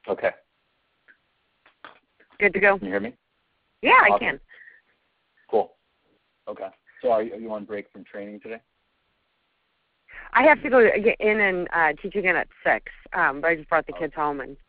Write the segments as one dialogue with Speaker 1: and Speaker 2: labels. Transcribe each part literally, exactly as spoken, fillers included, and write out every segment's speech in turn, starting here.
Speaker 1: Okay.
Speaker 2: Good to go?
Speaker 1: Can you hear me?
Speaker 2: Yeah,
Speaker 1: Awesome.
Speaker 2: I can.
Speaker 1: Cool. Okay. So are you, are you on break from training today?
Speaker 2: I have to go to, get in and uh, teach again at six, um, but I just brought the
Speaker 1: Oh.
Speaker 2: kids home and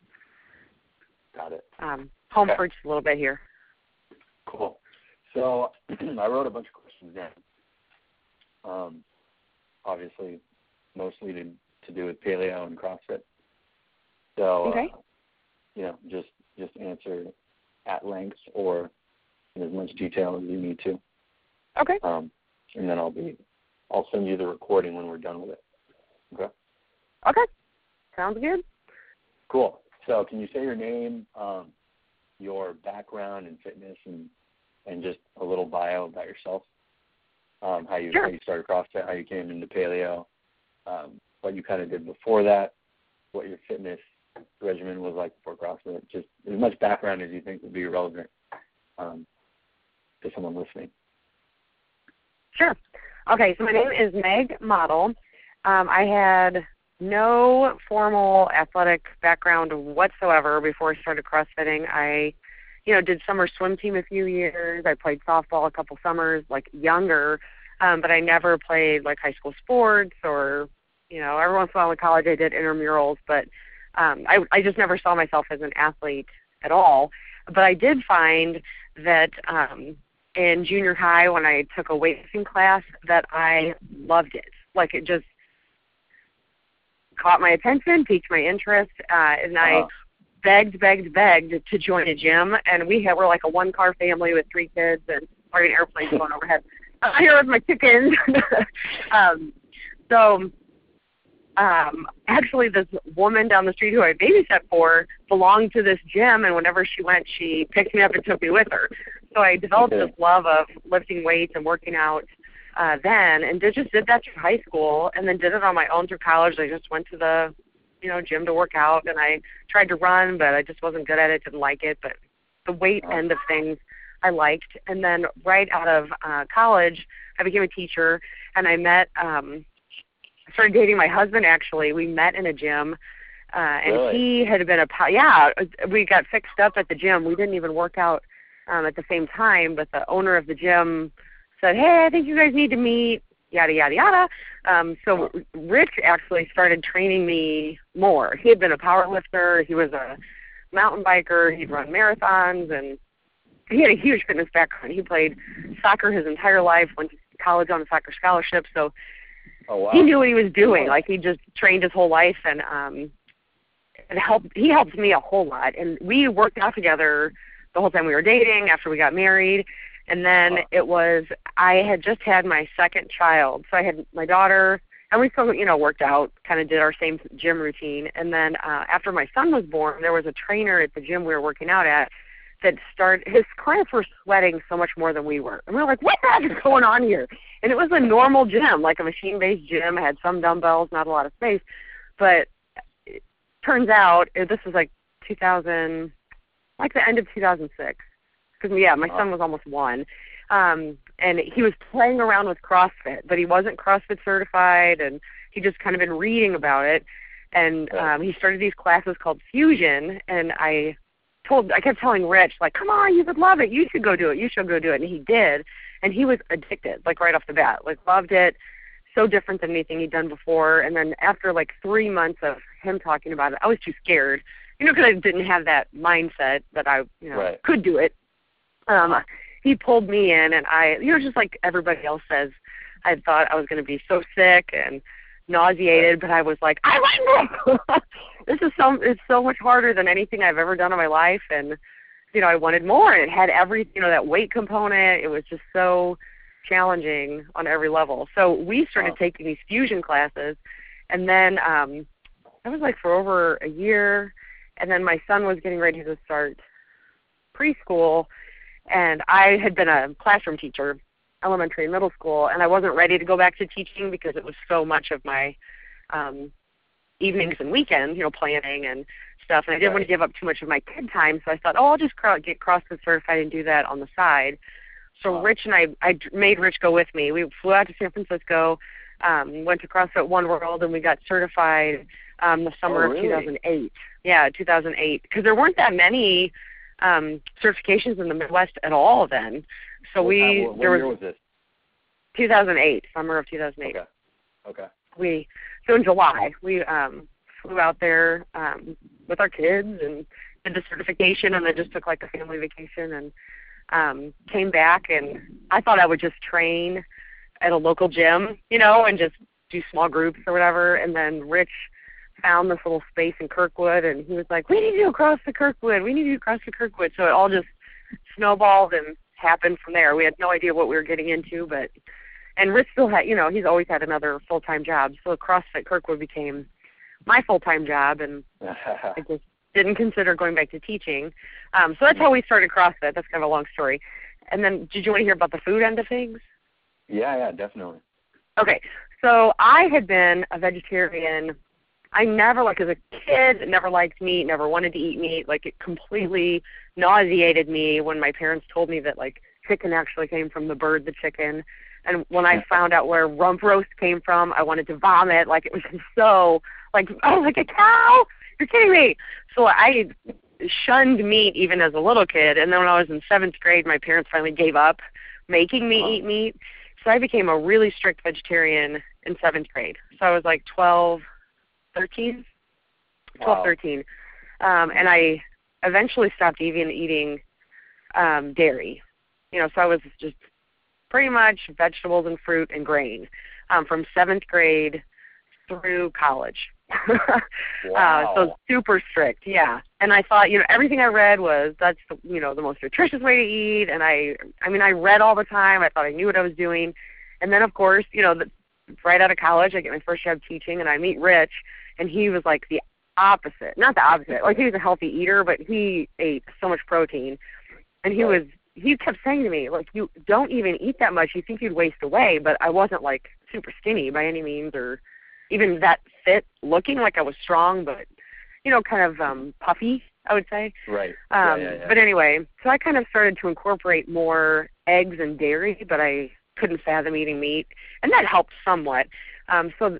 Speaker 1: Got it.
Speaker 2: um, home
Speaker 1: Okay.
Speaker 2: for just a little bit here.
Speaker 1: Cool. So I wrote a bunch of questions down. Um, obviously, mostly to, to do with paleo and CrossFit. So,
Speaker 2: Okay.
Speaker 1: uh, you know, just just answer at length or in as much detail as you need to.
Speaker 2: Okay.
Speaker 1: Um, and then I'll be, I'll send you the recording when we're done with it. Okay.
Speaker 2: Okay. Sounds good.
Speaker 1: Cool. So, can you say your name, um, your background in fitness, and and just a little bio about yourself? Um, how you
Speaker 2: Sure.
Speaker 1: how you started CrossFit, how you came into paleo, um, what you kind of did before that, what your fitness regimen was like before CrossFit. Just as much background as you think would be relevant um, to someone listening.
Speaker 2: Sure. Okay, so my name is Meg Model. Um, I had no formal athletic background whatsoever before I started CrossFitting. I, you know, did summer swim team a few years. I played softball a couple summers, like younger, um, but I never played like high school sports or, you know, every once in a while in college I did intramurals, but um, I, I just never saw myself as an athlete at all. But I did find that um, in junior high when I took a weightlifting class that I loved it. Like it just caught my attention, piqued my interest, uh, and I
Speaker 1: Uh-huh.
Speaker 2: begged, begged, begged to join a gym. And we had, we're like a one-car family with three kids and partying airplanes going overhead. Uh, here with my chickens. um, so um, actually this woman down the street who I babysat for belonged to this gym, and whenever she went, she picked me up and took me with her. So I developed
Speaker 1: Okay.
Speaker 2: this love of lifting weights and working out uh, then, and did, just did that through high school, and then did it on my own through college. I just went to the, you know, gym to work out, and I tried to run, but I just wasn't good at it, didn't like it. But the weight
Speaker 1: Uh-huh.
Speaker 2: end of things I liked. And then right out of uh, college, I became a teacher, and I met, um, I started dating my husband, actually. We met in a gym, uh, and
Speaker 1: Really?
Speaker 2: he had been a, yeah, we got fixed up at the gym. We didn't even work out um, at the same time, but the owner of the gym said, hey, I think you guys need to meet, yada, yada, yada. Um, so Rich actually started training me more. He had been a power lifter. He was a mountain biker. He'd run marathons, and he had a huge fitness background. He played soccer his entire life, went to college on a soccer scholarship, so
Speaker 1: Oh, wow.
Speaker 2: he knew what he was doing. Like, he just trained his whole life, and um, it helped. He helped me a whole lot. And we worked out together the whole time we were dating, after we got married. And then
Speaker 1: Wow.
Speaker 2: it was, I had just had my second child. So I had my daughter, and we still, you know, worked out, kind of did our same gym routine. And then uh, after my son was born, there was a trainer at the gym we were working out at that started, his clients were sweating so much more than we were. And we were like, what the heck is going on here? And it was a normal gym, like a machine-based gym. It had some dumbbells, not a lot of space. But it turns out, this was like two thousand, like the end of two thousand six. Because, yeah, my son was almost one. Um, and he was playing around with CrossFit, but he wasn't CrossFit certified, and he just kind of been reading about it. And um, he started these classes called Fusion, and I told, I kept telling Rich, like, come on, you would love it. You should go do it. You should go do it. And he did. And he was addicted, like right off the bat, like loved it. So different than anything he'd done before. And then after like three months of him talking about it, I was too scared, you know, because I didn't have that mindset that I, you know,
Speaker 1: Right.
Speaker 2: could do it. Um, he pulled me in, and I, you know, just like everybody else says, I thought I was going to be so sick and nauseated, but I was like, I like this. This is so, it's so much harder than anything I've ever done in my life, and you know, I wanted more, and it had every, you know, that weight component. It was just so challenging on every level. So we started
Speaker 1: Wow.
Speaker 2: taking these fusion classes, and then um, that was like for over a year, and then my son was getting ready to start preschool. And I had been a classroom teacher, elementary and middle school, and I wasn't ready to go back to teaching because it was so much of my um, evenings and weekends, you know, planning and stuff. And I didn't
Speaker 1: Right.
Speaker 2: want to give up too much of my kid time, so I thought, oh, I'll just get CrossFit certified and do that on the side. So
Speaker 1: Wow.
Speaker 2: Rich and I, I made Rich go with me. We flew out to San Francisco, um, went to CrossFit One World, and we got certified um, the summer
Speaker 1: oh, really?
Speaker 2: of two thousand eight. Yeah, two thousand eight, because there weren't that many um, certifications in the Midwest at all then. So
Speaker 1: what
Speaker 2: we
Speaker 1: time, what, what
Speaker 2: there
Speaker 1: year
Speaker 2: was,
Speaker 1: was this?
Speaker 2: two thousand eight, summer of two thousand eight.
Speaker 1: Okay. Okay.
Speaker 2: We so in July we um, flew out there um, with our kids and did the certification, and then just took like a family vacation and um, came back. And I thought I would just train at a local gym, you know, and just do small groups or whatever. And then Rich found this little space in Kirkwood, and he was like, "We need you across the Kirkwood. We need you across the Kirkwood." So it all just snowballed and happened from there. We had no idea what we were getting into, but and Rich still had, you know, he's always had another full-time job. So CrossFit Kirkwood became my full-time job, and I just didn't consider going back to teaching. Um, so that's how we started CrossFit. That's kind of a long story. And then, did you want to hear about the food end of things?
Speaker 1: Yeah, yeah, definitely.
Speaker 2: Okay, so I had been a vegetarian. I never, like as a kid, never liked meat, never wanted to eat meat. Like it completely nauseated me when my parents told me that like chicken actually came from the bird, the chicken. And when I found out where rump roast came from, I wanted to vomit. Like it was so, like, oh, like a cow? You're kidding me. So I shunned meat even as a little kid. And then when I was in seventh grade, my parents finally gave up making me eat meat. So I became a really strict vegetarian in seventh grade. So I was like twelve, thirteen, twelve,
Speaker 1: Wow.
Speaker 2: thirteen. Um, and I eventually stopped even eating um, dairy. You know, so I was just pretty much vegetables and fruit and grain um, from seventh grade through college.
Speaker 1: Wow.
Speaker 2: uh, so super strict, yeah. And I thought, you know, everything I read was that's the, you know, the most nutritious way to eat. And I, I mean, I read all the time. I thought I knew what I was doing. And then, of course, you know, the, right out of college, I get my first job teaching, and I meet Rich, and he was like the opposite. Not the opposite. Like he was a healthy eater, but he ate so much protein. And he
Speaker 1: Right.
Speaker 2: was, he kept saying to me, like, you don't even eat that much. You think you'd waste away. But I wasn't like super skinny by any means, or even that fit looking. Like I was strong, but, you know, kind of um, puffy, I would say.
Speaker 1: Right.
Speaker 2: Um,
Speaker 1: yeah, yeah, yeah.
Speaker 2: But anyway, so I kind of started to incorporate more eggs and dairy, but I couldn't fathom eating meat, and that helped somewhat. Um, so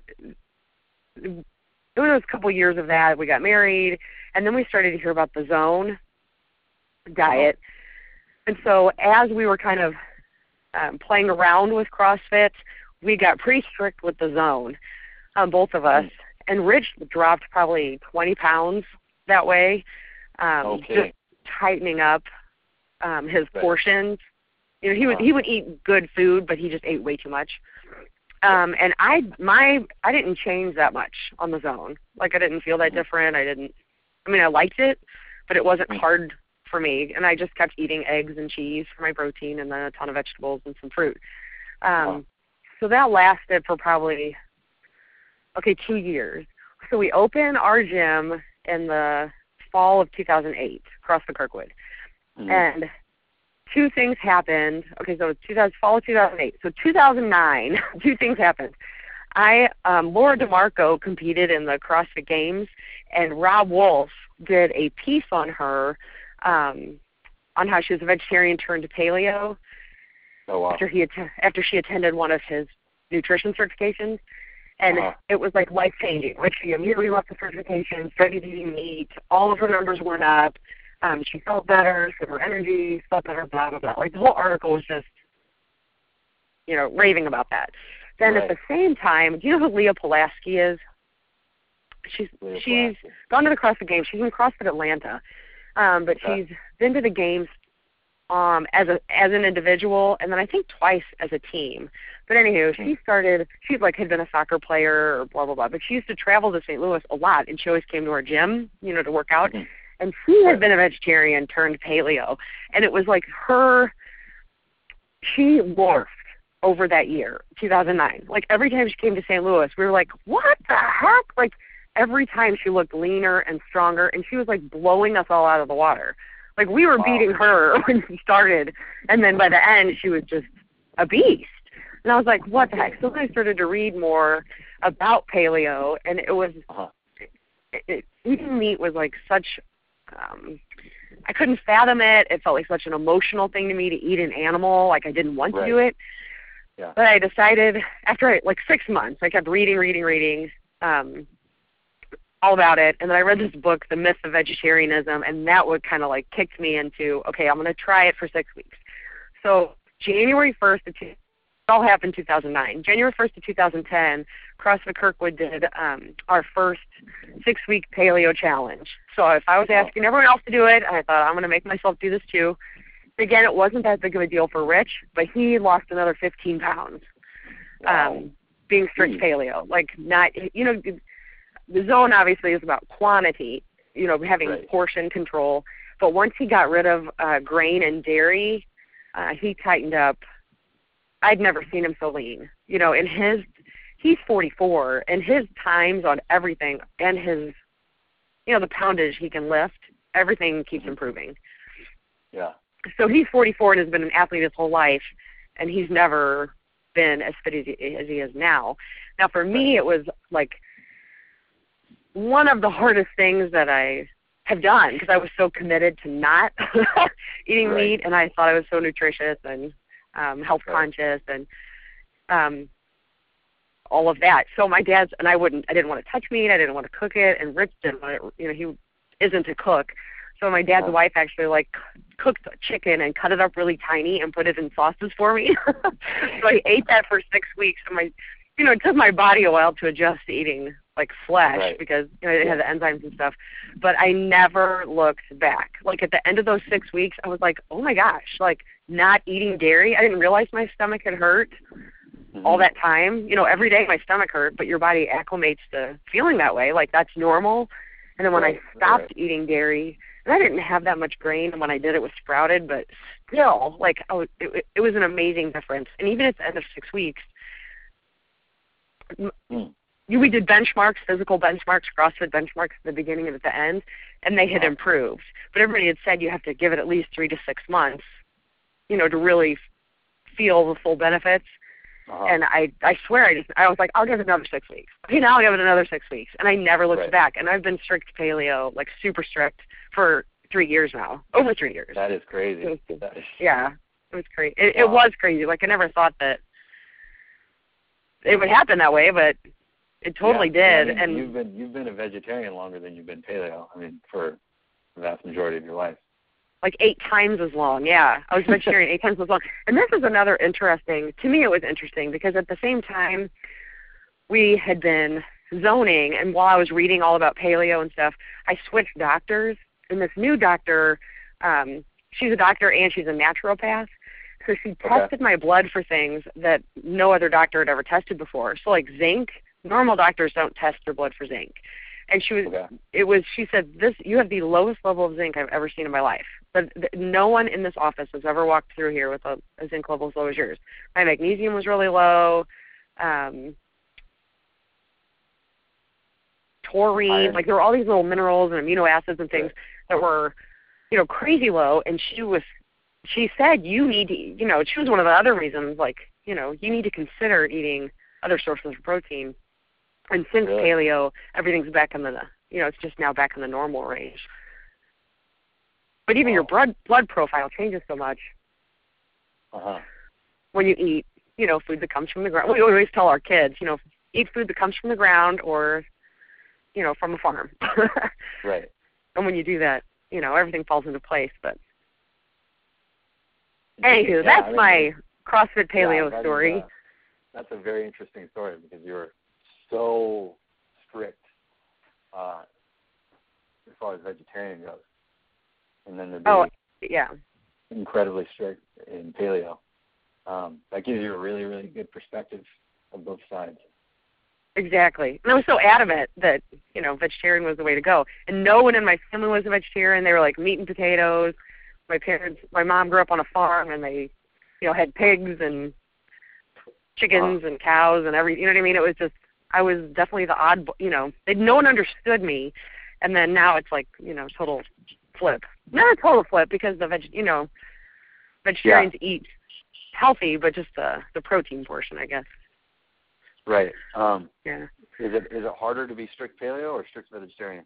Speaker 2: it was a couple years of that. We got married, and then we started to hear about the Zone diet. And so as we were kind of um, playing around with CrossFit, we got pretty strict with the Zone, um, both of us. And Rich dropped probably twenty pounds that way, um,
Speaker 1: Okay.
Speaker 2: just tightening up um, his
Speaker 1: Right.
Speaker 2: portions. You know, he would
Speaker 1: Uh-huh.
Speaker 2: he would eat good food, but he just ate way too much. Um, and I my I didn't change that much on the Zone. Like I didn't feel that different. I didn't. I mean, I liked it, but it wasn't hard for me. And I just kept eating eggs and cheese for my protein, and then a ton of vegetables and some fruit. Um,
Speaker 1: Wow.
Speaker 2: So that lasted for probably okay two years. So we opened our gym in the fall of two thousand eight, across the Kirkwood,
Speaker 1: Mhm.
Speaker 2: and two things happened. Okay, so it was two thousand, fall of two thousand eight. So two thousand nine, two things happened. I, um, Laura DeMarco competed in the CrossFit Games, and Rob Wolf did a piece on her um, on how she was a vegetarian turned to paleo
Speaker 1: Oh, wow.
Speaker 2: after he att- after she attended one of his nutrition certifications. And
Speaker 1: Uh-huh.
Speaker 2: it was like life-changing. Like she immediately left the certification, started eating meat. All of her numbers went up. Um, she felt better, she had more energy, felt better, blah, blah, blah. Like the whole article was just, you know, raving about that. Then
Speaker 1: Right.
Speaker 2: at the same time, do you know who Leah Pulaski is? She's
Speaker 1: Leah
Speaker 2: she's
Speaker 1: Pulaski.
Speaker 2: gone to the CrossFit Games. She's in CrossFit Atlanta, um, but
Speaker 1: Okay.
Speaker 2: she's been to the games um, as a as an individual, and then I think twice as a team. But anywho, she started. She like had been a soccer player or blah blah blah. But she used to travel to Saint Louis a lot, and she always came to our gym, you know, to work out.
Speaker 1: Mhm.
Speaker 2: And she had
Speaker 1: Right.
Speaker 2: been a vegetarian turned paleo, and it was like her. She morphed over that year, two thousand nine. Like every time she came to Saint Louis, we were like, "What the heck?" Like every time she looked leaner and stronger, and she was like blowing us all out of the water. Like we were
Speaker 1: Wow.
Speaker 2: beating her when she started, and then by the end, she was just a beast. And I was like, "What the heck?" So then I started to read more about paleo, and it was
Speaker 1: Uh-huh.
Speaker 2: it, it, eating meat was like such. Um, I couldn't fathom it. It felt like such an emotional thing to me to eat an animal. Like I didn't want
Speaker 1: Right.
Speaker 2: to do it.
Speaker 1: Yeah.
Speaker 2: But I decided after like six months, I kept reading, reading, reading. Um, all about it. And then I read this book, The Myth of Vegetarianism, and that would kind of like kicked me into, okay, I'm going to try it for six weeks. So January first, of two, it all happened in two thousand nine. January first of two thousand ten, CrossFit Kirkwood did um, our first six-week paleo challenge. So if I was asking everyone else to do it, I thought I'm going to make myself do this too. Again, it wasn't that big of a deal for Rich, but he lost another fifteen pounds
Speaker 1: Wow.
Speaker 2: um, being strict paleo. Like not, you know, the zone obviously is about quantity, you know, having
Speaker 1: Right.
Speaker 2: portion control. But once he got rid of uh, grain and dairy, uh, he tightened up. I'd never seen him so lean. You know, in his, he's forty-four, and his times on everything and his, you know, the poundage he can lift, everything keeps improving.
Speaker 1: Yeah.
Speaker 2: So he's forty-four and has been an athlete his whole life, and he's never been as fit as he, as he is now. Now, for me, it was like one of the hardest things that I have done because I was so committed to not eating
Speaker 1: Right.
Speaker 2: meat, and I thought I was so nutritious and um, health
Speaker 1: Right.
Speaker 2: conscious and um, all of that. So my dad's and I wouldn't. I didn't want to touch meat. I didn't want to cook it, and Rich didn't want it. You know, he isn't a cook. So my dad's
Speaker 1: Yeah.
Speaker 2: wife actually like cooked chicken and cut it up really tiny and put it in sauces for me. So I ate that for six weeks. And my, you know, it took my body a while to adjust to eating like flesh
Speaker 1: Right.
Speaker 2: because you know it had the enzymes and stuff. But I never looked back. Like at the end of those six weeks, I was like, oh my gosh, like not eating dairy. I didn't realize my stomach had hurt
Speaker 1: Mhm.
Speaker 2: all that time. You know, every day my stomach hurt, but your body acclimates to feeling that way. Like that's normal. And then when
Speaker 1: Right,
Speaker 2: I stopped
Speaker 1: right.
Speaker 2: eating dairy, and I didn't have that much grain, and when I did, it was sprouted, but still, like, oh, it, it was an amazing difference. And even at the end of six weeks,
Speaker 1: Mm.
Speaker 2: we did benchmarks, physical benchmarks, CrossFit benchmarks at the beginning and at the end, and they had
Speaker 1: Wow.
Speaker 2: improved. But everybody had said you have to give it at least three to six months, you know, to really feel the full benefits.
Speaker 1: Uh-huh.
Speaker 2: And I, I swear, I just, I was like, I'll give it another six weeks. Okay, now I'll give it another six weeks. And I never looked
Speaker 1: Right.
Speaker 2: back. And I've been strict paleo, like super strict, for three years now, over three years.
Speaker 1: That is crazy.
Speaker 2: It was-
Speaker 1: That is,
Speaker 2: Yeah, it was crazy. It, it
Speaker 1: Wow.
Speaker 2: was crazy. Like I never thought that it would happen that way, but it totally
Speaker 1: yeah.
Speaker 2: did.
Speaker 1: Yeah, I mean,
Speaker 2: and
Speaker 1: you've been you've been a vegetarian longer than you've been paleo. I mean, for the vast majority of your life.
Speaker 2: like eight times as long. Yeah, I was vegetarian eight times as long. And this is another interesting. To me, it was interesting because at the same time, we had been zoning, and while I was reading all about paleo and stuff, I switched doctors. And this new doctor, um, she's a doctor and she's a naturopath. So she
Speaker 1: Okay.
Speaker 2: tested my blood for things that no other doctor had ever tested before. So like zinc, normal doctors don't test their blood for zinc. And she was,
Speaker 1: Okay.
Speaker 2: it was, she said, this, you have the lowest level of zinc I've ever seen in my life. But th- no one in this office has ever walked through here with a, a zinc level as low as yours. My magnesium was really low. Um, taurine,
Speaker 1: Iron.
Speaker 2: like there were all these little minerals and amino acids and things
Speaker 1: Right.
Speaker 2: that were, you know, crazy low. And she was, she said, you need to, you know, she was one of the other reasons, like, you know, you need to consider eating other sources of protein. And since
Speaker 1: Really?
Speaker 2: paleo, everything's back in the, you know, it's just now back in the normal range. But even your
Speaker 1: Wow.
Speaker 2: blood blood profile changes so much
Speaker 1: Uh-huh.
Speaker 2: when you eat, you know, food that comes from the ground. We always tell our kids, you know, eat food that comes from the ground or, you know, from a farm.
Speaker 1: Right.
Speaker 2: And when you do that, you know, everything falls into place. But anywho,
Speaker 1: Yeah,
Speaker 2: that's
Speaker 1: I mean,
Speaker 2: my CrossFit
Speaker 1: yeah,
Speaker 2: paleo
Speaker 1: that is,
Speaker 2: story.
Speaker 1: uh, that's a very interesting story because you were so strict uh, as far as vegetarian goes, and then to be
Speaker 2: Oh, yeah.
Speaker 1: incredibly strict in paleo. Um, that gives you a really, really good perspective of both sides.
Speaker 2: Exactly. And I was so adamant that, you know, vegetarian was the way to go. And no one in my family was a vegetarian. They were like meat and potatoes. My parents, my mom grew up on a farm and they, you know, had pigs and chickens and cows and everything. You know what I mean? It was just, I was definitely the odd, you know, they, no one understood me. And then now it's like, you know, total flip. Not a total flip because the veg, you know, vegetarians
Speaker 1: Yeah.
Speaker 2: eat healthy, but just the, the protein portion, I guess.
Speaker 1: Right. Um,
Speaker 2: Yeah.
Speaker 1: is it is it harder to be strict paleo or strict vegetarian?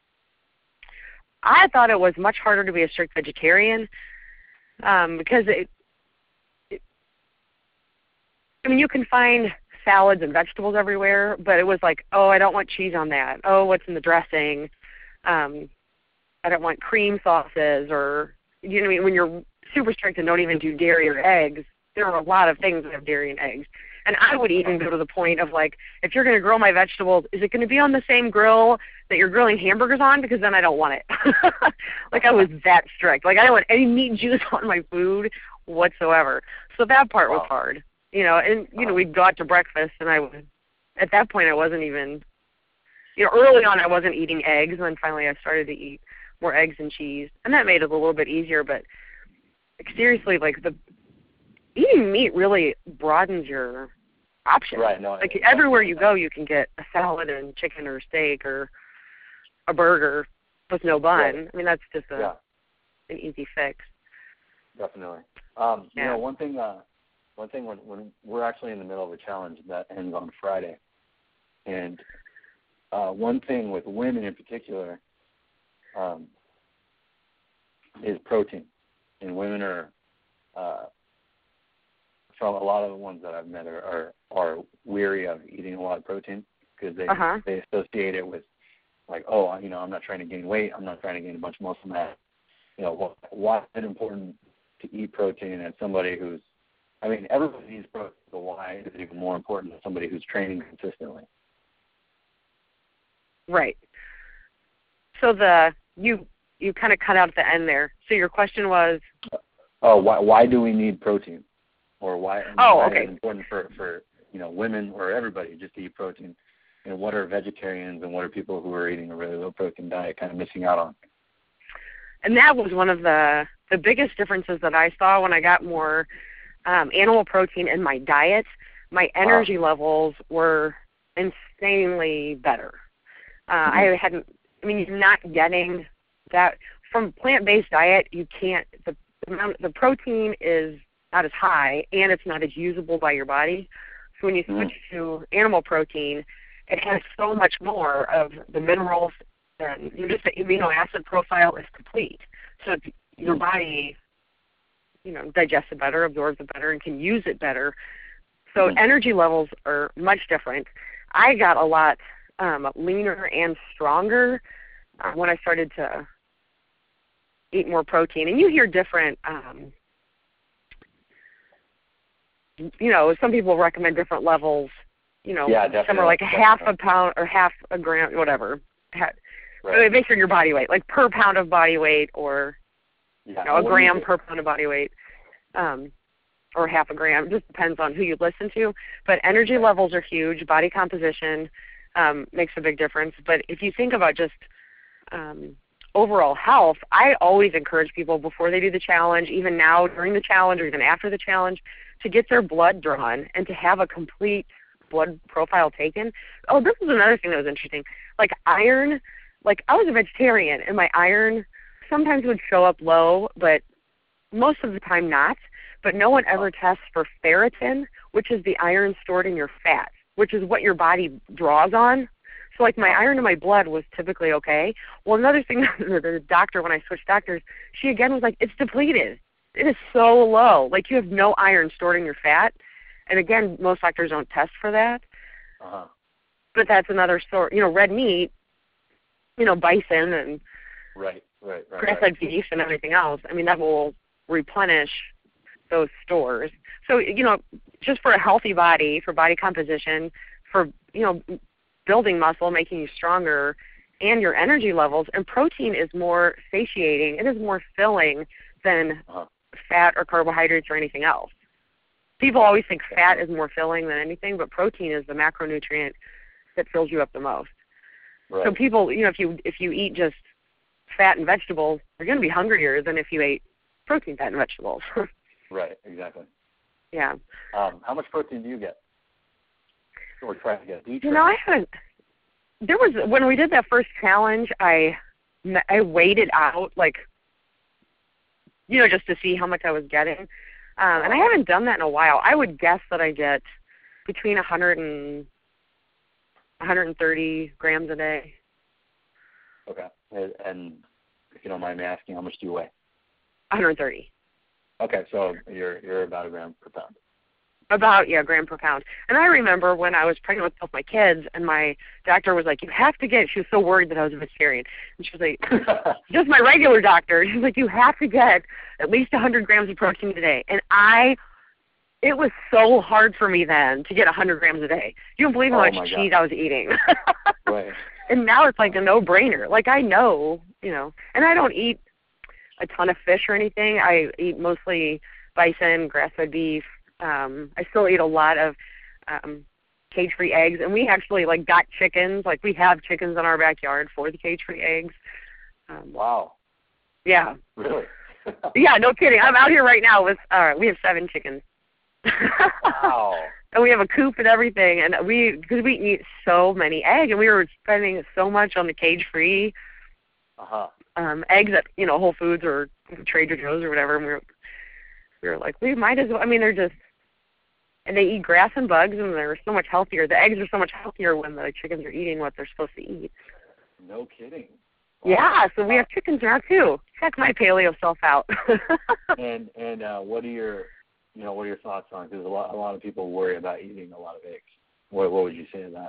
Speaker 2: I thought it was much harder to be a strict vegetarian um, because it, it, I mean, you can find salads and vegetables everywhere, but it was like, oh, I don't want cheese on that. Oh, what's in the dressing? Um, I don't want cream sauces, or, you know, when you're super strict and don't even do dairy or eggs, there are a lot of things that have dairy and eggs. And I would even go to the point of, like, if you're going to grill my vegetables, is it going to be on the same grill that you're grilling hamburgers on? Because then I don't want it. Like, I was that strict. Like, I don't want any meat and juice on my food whatsoever. So that part was hard. You know, and, you know, we'd go out to breakfast, and I would, at that point I wasn't even, you know, early on I wasn't eating eggs, and then finally I started to eat more eggs and cheese. And that made it a little bit easier, but like, seriously, like, the eating meat really broadens your options.
Speaker 1: Right. No,
Speaker 2: like, everywhere you go, you can get a salad and chicken or steak or a burger with no bun.
Speaker 1: Right.
Speaker 2: I mean, that's just a,
Speaker 1: yeah.
Speaker 2: an easy fix.
Speaker 1: Definitely. Um,
Speaker 2: yeah.
Speaker 1: You know, one thing, uh, one thing when, when we're actually in the middle of a challenge that ends on Friday, and uh, one thing with women in particular um, is protein, and women are. Uh, From a lot of the ones that I've met are, are are weary of eating a lot of protein because they
Speaker 2: uh-huh.
Speaker 1: they associate it with, like, oh, you know, I'm not trying to gain weight, I'm not trying to gain a bunch of muscle mass. You know, why is it important to eat protein as somebody who's, I mean, everybody needs protein, but why is it even more important than somebody who's training consistently?
Speaker 2: Right. So the you you kind of cut out at the end there. So your question was?
Speaker 1: Oh, why why do we need protein? Or why,
Speaker 2: oh,
Speaker 1: why
Speaker 2: okay.
Speaker 1: is it important for, for, you know, women or everybody just to eat protein? And what are vegetarians and what are people who are eating a really low-protein diet kind of missing out on?
Speaker 2: And that was one of the, the biggest differences that I saw when I got more um, animal protein in my diet. My energy wow. levels were insanely better. Uh, mm-hmm. I hadn't, I mean, you're not getting that. From plant-based diet, you can't, the, the, the protein is not as high, and it's not as usable by your body. So when you switch mm. to animal protein, it has so much more of the minerals, and just the amino acid profile is complete. So your body, you know, digests it better, absorbs it better, and can use it better. So mm. energy levels are much different. I got a lot um, leaner and stronger uh, when I started to eat more protein. And you hear different um, you know, some people recommend different levels. You know,
Speaker 1: yeah,
Speaker 2: some are like a half a pound or half a gram, whatever. Right. Based on your body weight, like per pound of body weight, or
Speaker 1: yeah,
Speaker 2: you know, a gram per pound of body weight, um, or half a gram. It just depends on who you listen to. But energy levels are huge. Body composition um, makes a big difference. But if you think about just um, overall health, I always encourage people before they do the challenge, even now during the challenge or even after the challenge, to get their blood drawn and to have a complete blood profile taken. Oh, this is another thing that was interesting. Like iron, like I was a vegetarian, and my iron sometimes would show up low, but most of the time not. But no one ever tests for ferritin, which is the iron stored in your fat, which is what your body draws on. So like my iron in my blood was typically okay. Well, another thing, the doctor, when I switched doctors, she again was like, it's depleted. It is so low. Like you have no iron stored in your fat. And again, most doctors don't test for that.
Speaker 1: Uh-huh.
Speaker 2: But that's another sort. You know, red meat, you know, bison and
Speaker 1: right, right, right,
Speaker 2: grass-fed
Speaker 1: right.
Speaker 2: beef and everything else. I mean, that will replenish those stores. So, you know, just for a healthy body, for body composition, for, you know, building muscle, making you stronger, and your energy levels. And protein is more satiating. It is more filling than uh-huh. fat or carbohydrates or anything else. People always think fat is more filling than anything, but protein is the macronutrient that fills you up the most.
Speaker 1: Right.
Speaker 2: So people, you know, if you if you eat just fat and vegetables, you're going to be hungrier than if you ate protein, fat, and vegetables.
Speaker 1: Right, exactly.
Speaker 2: Yeah.
Speaker 1: Um, how much protein do you get? Or try to get? Do you,
Speaker 2: you know, I haven't. There was when we did that first challenge, I I weighed it out, like, you know, just to see how much I was getting. Um, and I haven't done that in a while. I would guess that I get between one hundred and one hundred thirty grams a day.
Speaker 1: Okay. And if you don't mind me asking, how much do you weigh?
Speaker 2: one hundred thirty.
Speaker 1: Okay, so you're you're about a gram per pound.
Speaker 2: About, yeah, gram per pound. And I remember when I was pregnant with both my kids, and my doctor was like, you have to get, she was so worried that I was a vegetarian. And she was like, just my regular doctor, she was like, you have to get at least one hundred grams of protein a day. And I, it was so hard for me then to get one hundred grams a day. You don't believe how
Speaker 1: Oh,
Speaker 2: much
Speaker 1: my
Speaker 2: cheese
Speaker 1: God.
Speaker 2: I was eating.
Speaker 1: Right.
Speaker 2: And now it's like a no-brainer. Like I know, you know, and I don't eat a ton of fish or anything. I eat mostly bison, grass-fed beef. Um, I still eat a lot of um, cage-free eggs, and we actually like got chickens. Like we have chickens in our backyard for the cage-free eggs. Um,
Speaker 1: Wow.
Speaker 2: yeah.
Speaker 1: Really?
Speaker 2: Yeah, no kidding. I'm out here right now with. Uh, we have seven chickens.
Speaker 1: Wow.
Speaker 2: And we have a coop and everything, and we because we eat so many eggs, and we were spending so much on the cage-free
Speaker 1: Uh-huh.
Speaker 2: um, eggs at you know Whole Foods or Trader Joe's or whatever. And we were we were like, we might as well. I mean, they're just and they eat grass and bugs, and they're so much healthier. The eggs are so much healthier when the chickens are eating what they're supposed to eat.
Speaker 1: No kidding. Wow.
Speaker 2: Yeah, so we have chickens now too. Check my paleo self out.
Speaker 1: And and uh, what are your you know what are your thoughts on? Because a lot a lot of people worry about eating a lot of eggs. What what would you say to that?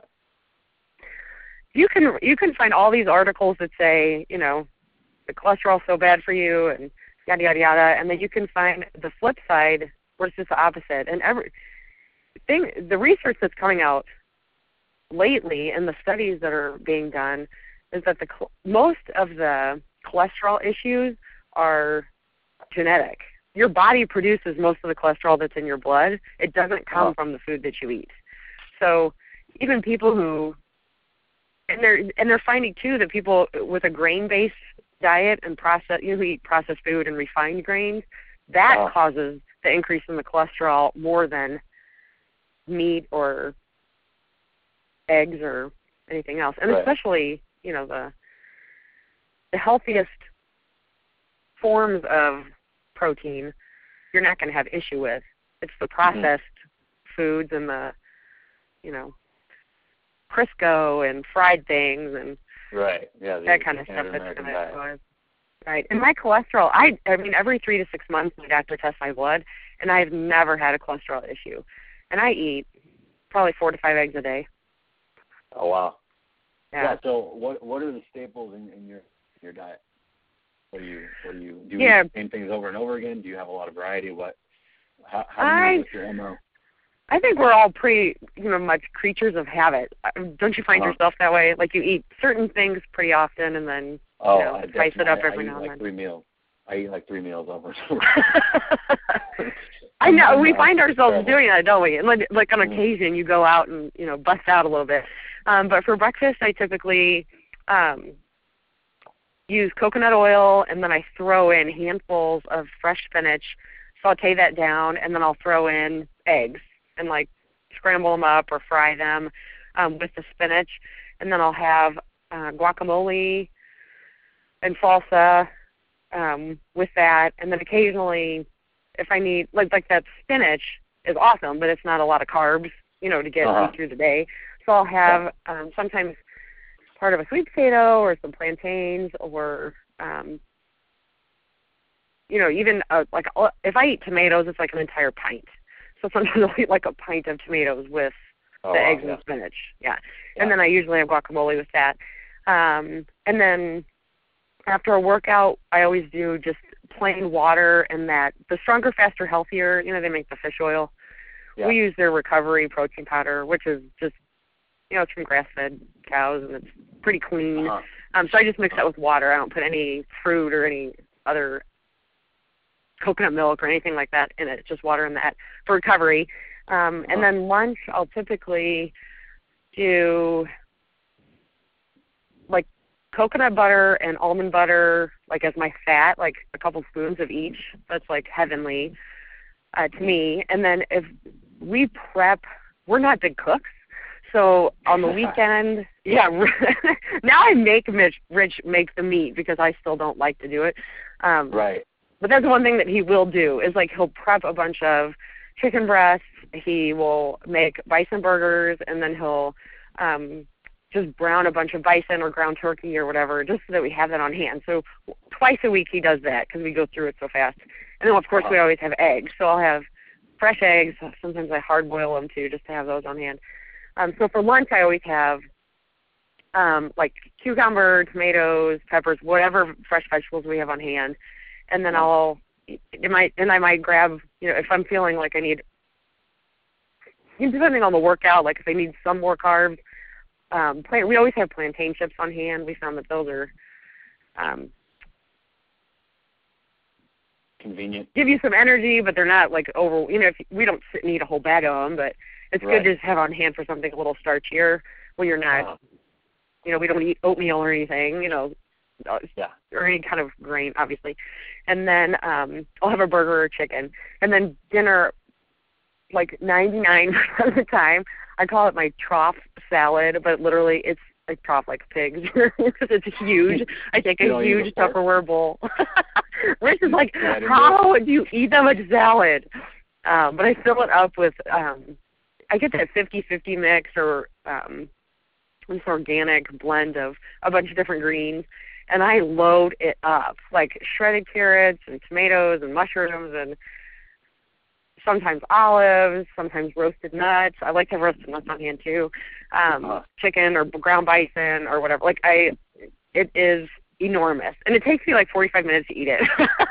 Speaker 2: you can you can find all these articles that say you know the cholesterol's so bad for you and yada yada yada, and then you can find the flip side where it's just the opposite. And every thing, the research that's coming out lately and the studies that are being done is that the most of the cholesterol issues are genetic. Your body produces most of the cholesterol that's in your blood. It doesn't come
Speaker 1: oh.
Speaker 2: from the food that you eat. So even people who, and they're and they're finding too that people with a grain-based diet and process, you know, who eat processed food and refined grains, that
Speaker 1: oh.
Speaker 2: causes the increase in the cholesterol more than meat or eggs or anything else. And
Speaker 1: right.
Speaker 2: especially, you know, the the healthiest forms of protein you're not going to have issue with. It's the processed mm-hmm. foods and the, you know, Crisco and fried things and
Speaker 1: right, yeah,
Speaker 2: that kind of stuff that's going to cause. Right, and my cholesterol, I I mean, every three to six months my doctor tests my blood, and I've never had a cholesterol issue. And I eat probably four to five eggs a day.
Speaker 1: Oh, wow.
Speaker 2: Yeah.
Speaker 1: yeah so what what are the staples in, in your your diet? What do you what do you do? You
Speaker 2: yeah.
Speaker 1: eat the same things over and over again? Do you have a lot of variety? What? How, how do you
Speaker 2: I,
Speaker 1: what's your M O?
Speaker 2: I think we're all pretty, you know, much creatures of habit. Don't you find
Speaker 1: uh-huh.
Speaker 2: yourself that way? Like you eat certain things pretty often, and then
Speaker 1: oh,
Speaker 2: you know,
Speaker 1: I
Speaker 2: spice it up
Speaker 1: I,
Speaker 2: every
Speaker 1: I
Speaker 2: now
Speaker 1: eat
Speaker 2: and
Speaker 1: like
Speaker 2: then.
Speaker 1: three meals. I eat like three meals over.
Speaker 2: I know
Speaker 1: I'm,
Speaker 2: we
Speaker 1: I'm,
Speaker 2: find
Speaker 1: I'm
Speaker 2: ourselves
Speaker 1: terrible.
Speaker 2: doing that, don't we? And like, like on
Speaker 1: mm-hmm.
Speaker 2: occasion, you go out and you know bust out a little bit. Um, but for breakfast, I typically um, use coconut oil, and then I throw in handfuls of fresh spinach, saute that down, and then I'll throw in eggs and like scramble them up or fry them um, with the spinach, and then I'll have uh, guacamole and salsa um, with that, and then occasionally, if I need like like that spinach is awesome, but it's not a lot of carbs, you know, to get
Speaker 1: uh-huh.
Speaker 2: me through the day. So I'll have um, sometimes part of a sweet potato or some plantains, or um, you know, even uh, like if I eat tomatoes, it's like an entire pint. So sometimes I'll eat like a pint of tomatoes with
Speaker 1: oh,
Speaker 2: the
Speaker 1: wow,
Speaker 2: eggs
Speaker 1: yeah.
Speaker 2: and spinach. Yeah.
Speaker 1: yeah.
Speaker 2: And then I usually have guacamole with that. Um, and then after a workout, I always do just plain water and that. The Stronger, Faster, Healthier, you know, they make the fish oil.
Speaker 1: Yeah.
Speaker 2: We use their recovery protein powder, which is just, you know, it's from grass-fed cows, and it's pretty clean.
Speaker 1: Uh-huh.
Speaker 2: Um, so I just mix that with water. I don't put any fruit or any other coconut milk or anything like that in it. It's just water in that for recovery. Um, and
Speaker 1: uh-huh.
Speaker 2: then lunch, I'll typically do like coconut butter and almond butter, like as my fat, like a couple spoons of each. That's like heavenly uh, to me. And then if we prep, we're not big cooks. So on the weekend, yeah, now I make Mitch, Rich make the meat because I still don't like to do it. Um,
Speaker 1: right.
Speaker 2: But that's one thing that he will do is like he'll prep a bunch of chicken breasts. He will make bison burgers, and then he'll um, just brown a bunch of bison or ground turkey or whatever, just so that we have that on hand. So twice a week he does that because we go through it so fast. And then, of course,
Speaker 1: uh-huh.
Speaker 2: we always have eggs. So I'll have fresh eggs. Sometimes I hard boil them too, just to have those on hand. Um, so for lunch, I always have um, like cucumber, tomatoes, peppers, whatever fresh vegetables we have on hand, and then I'll it might and I might grab, you know, if I'm feeling like I need, depending on the workout, like if I need some more carbs. Um, plant, we always have plantain chips on hand. We found that those are um,
Speaker 1: convenient.
Speaker 2: Give you some energy, but they're not like over. You know, if we don't sit and eat a whole bag of them, but it's
Speaker 1: Right.
Speaker 2: good to just have on hand for something a little starchier when you're not.
Speaker 1: Uh,
Speaker 2: You know, we don't eat oatmeal or anything. You know,
Speaker 1: yeah.
Speaker 2: or any kind of grain, obviously. And then um, I'll have a burger or chicken, and then dinner. Like ninety-nine percent of the time, I call it my trough salad, but literally it's a trough like pigs because it's huge. I take a huge Tupperware bowl. Rich is like, how do you eat that much salad? Um, but I fill it up with, um, I get that fifty-fifty mix or um, this organic blend of a bunch of different greens, and I load it up, like shredded carrots and tomatoes and mushrooms and sometimes olives, sometimes roasted nuts. I like to have roasted nuts on hand too. Um, uh, chicken or ground bison or whatever. Like I, it is enormous, and it takes me like forty-five minutes to eat it.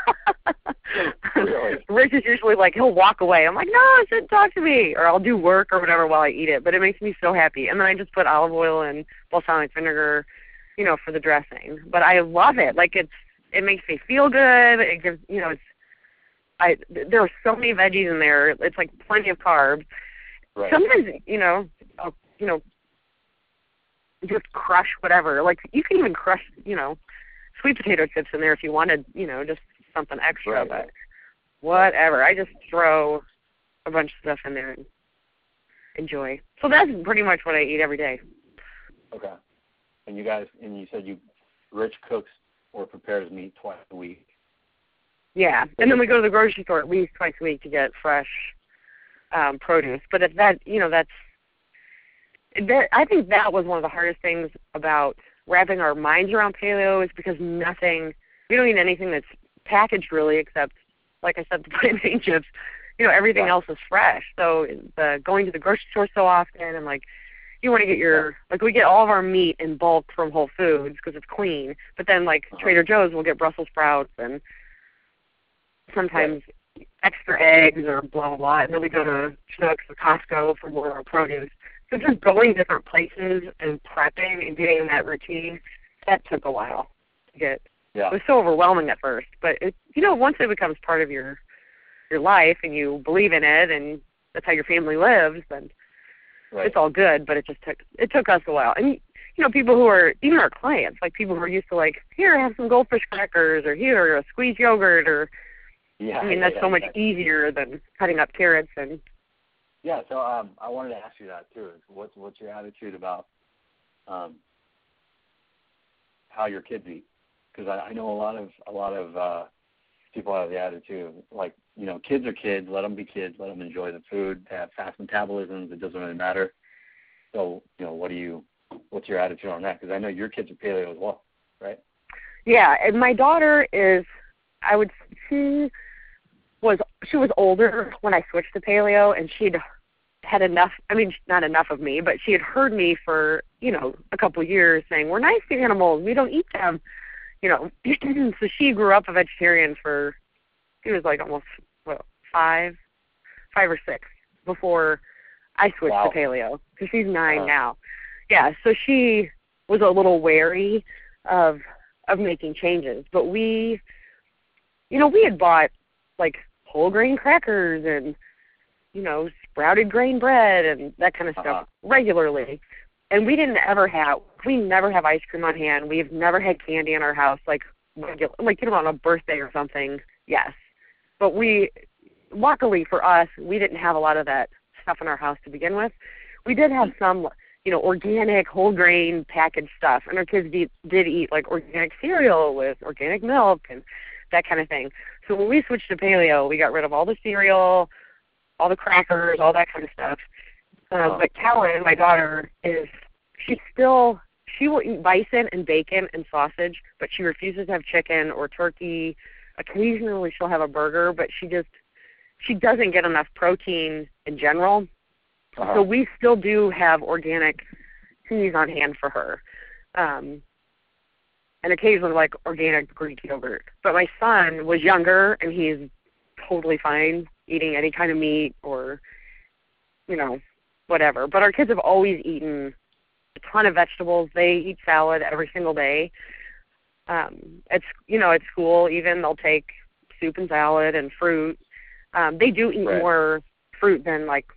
Speaker 1: Really?
Speaker 2: Rich is usually like he'll walk away. I'm like, no, sit, talk to me, or I'll do work or whatever while I eat it. But it makes me so happy. And then I just put olive oil and balsamic vinegar, you know, for the dressing. But I love it. Like it's, it makes me feel good. It gives, you know, it's. I there are so many veggies in there. It's like plenty of carbs.
Speaker 1: Right.
Speaker 2: Sometimes, you know, I'll, you know, just crush whatever. Like you can even crush, you know, sweet potato chips in there if you wanted, you know, just something extra.
Speaker 1: Right.
Speaker 2: But whatever, I just throw a bunch of stuff in there and enjoy. So that's pretty much what I eat every day.
Speaker 1: Okay. And you guys, and you said you, Rich cooks or prepares meat twice a week.
Speaker 2: Yeah, and then we go to the grocery store at least twice a week to get fresh um, produce. But if that, you know, that's, that, I think that was one of the hardest things about wrapping our minds around paleo is because nothing, we don't eat anything that's packaged really except, like I said, the plantain chips. You know, everything
Speaker 1: yeah.
Speaker 2: else is fresh. So the going to the grocery store so often and like, you want to get your, yeah. like we get all of our meat in bulk from Whole Foods because it's clean. But then like uh-huh. Trader Joe's will get Brussels sprouts and sometimes right. extra eggs or blah, blah, blah. And then we go to Schnucks or Costco for more produce. So just going different places and prepping and getting in that routine, that took a while to get.
Speaker 1: Yeah.
Speaker 2: It was so overwhelming at first. But, it, you know, once it becomes part of your your life and you believe in it and that's how your family lives, then right. it's all good. But it just took, it took us a while. And, you know, people who are, even our clients, like people who are used to like, here, have some goldfish crackers or here, a squeezed yogurt or,
Speaker 1: yeah,
Speaker 2: I mean, that's
Speaker 1: yeah,
Speaker 2: so much
Speaker 1: yeah.
Speaker 2: easier than cutting up carrots and.
Speaker 1: Yeah, so um, I wanted to ask you that too. What's what's your attitude about um, how your kids eat? Because I, I know a lot of a lot of uh, people have the attitude of, like, you know, kids are kids. Let them be kids. Let them enjoy the food. They have fast metabolisms. It doesn't really matter. So, you know, what do you? What's your attitude on that? Because I know your kids are paleo as well, right?
Speaker 2: Yeah, and my daughter is. I would. She was she was older when I switched to paleo, and she'd had enough. I mean, not enough of me, but she had heard me for, you know, a couple of years saying, we're nice to animals. We don't eat them. You know, so she grew up a vegetarian for, she was like almost, what, five, five or six before I switched
Speaker 1: wow.
Speaker 2: to paleo. So she's nine
Speaker 1: uh,
Speaker 2: now. Yeah, so she was a little wary of of making changes. But we, you know, we had bought, like, whole grain crackers and, you know, sprouted grain bread and that kind of stuff
Speaker 1: uh-huh.
Speaker 2: regularly. And we didn't ever have, we never have ice cream on hand. We've never had candy in our house, like, regular, like, you know, on a birthday or something, yes. But we, luckily for us, we didn't have a lot of that stuff in our house to begin with. We did have some, you know, organic, whole grain packaged stuff. And our kids did, did eat, like, organic cereal with organic milk and that kind of thing. So when we switched to paleo, we got rid of all the cereal, all the crackers, all that kind of stuff. Um,
Speaker 1: oh.
Speaker 2: But Kellen, my daughter, is, she's still, she will eat bison and bacon and sausage, but she refuses to have chicken or turkey. Occasionally she'll have a burger, but she just, she doesn't get enough protein in general.
Speaker 1: Uh-huh.
Speaker 2: So we still do have organic teas on hand for her. Um, and occasionally like organic Greek yogurt. But my son was younger, and he's totally fine eating any kind of meat or, you know, whatever. But our kids have always eaten a ton of vegetables. They eat salad every single day. Um, it's, you know, at school even they'll take soup and salad and fruit. Um, they do eat
Speaker 1: right.
Speaker 2: more fruit than like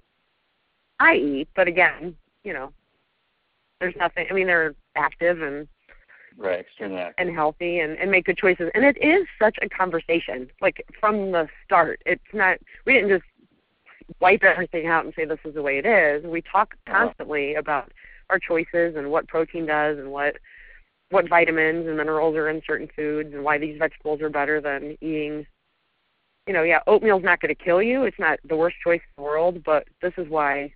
Speaker 2: I eat, but again, you know, there's nothing. I mean, they're active and
Speaker 1: right, extremely active.
Speaker 2: and healthy and, and make good choices. And it is such a conversation, like from the start. It's not. We didn't just wipe everything out and say this is the way it is. We talk constantly uh-huh. about our choices and what protein does and what what vitamins and minerals are in certain foods and why these vegetables are better than eating. You know, yeah, oatmeal's not going to kill you. It's not the worst choice in the world, but this is why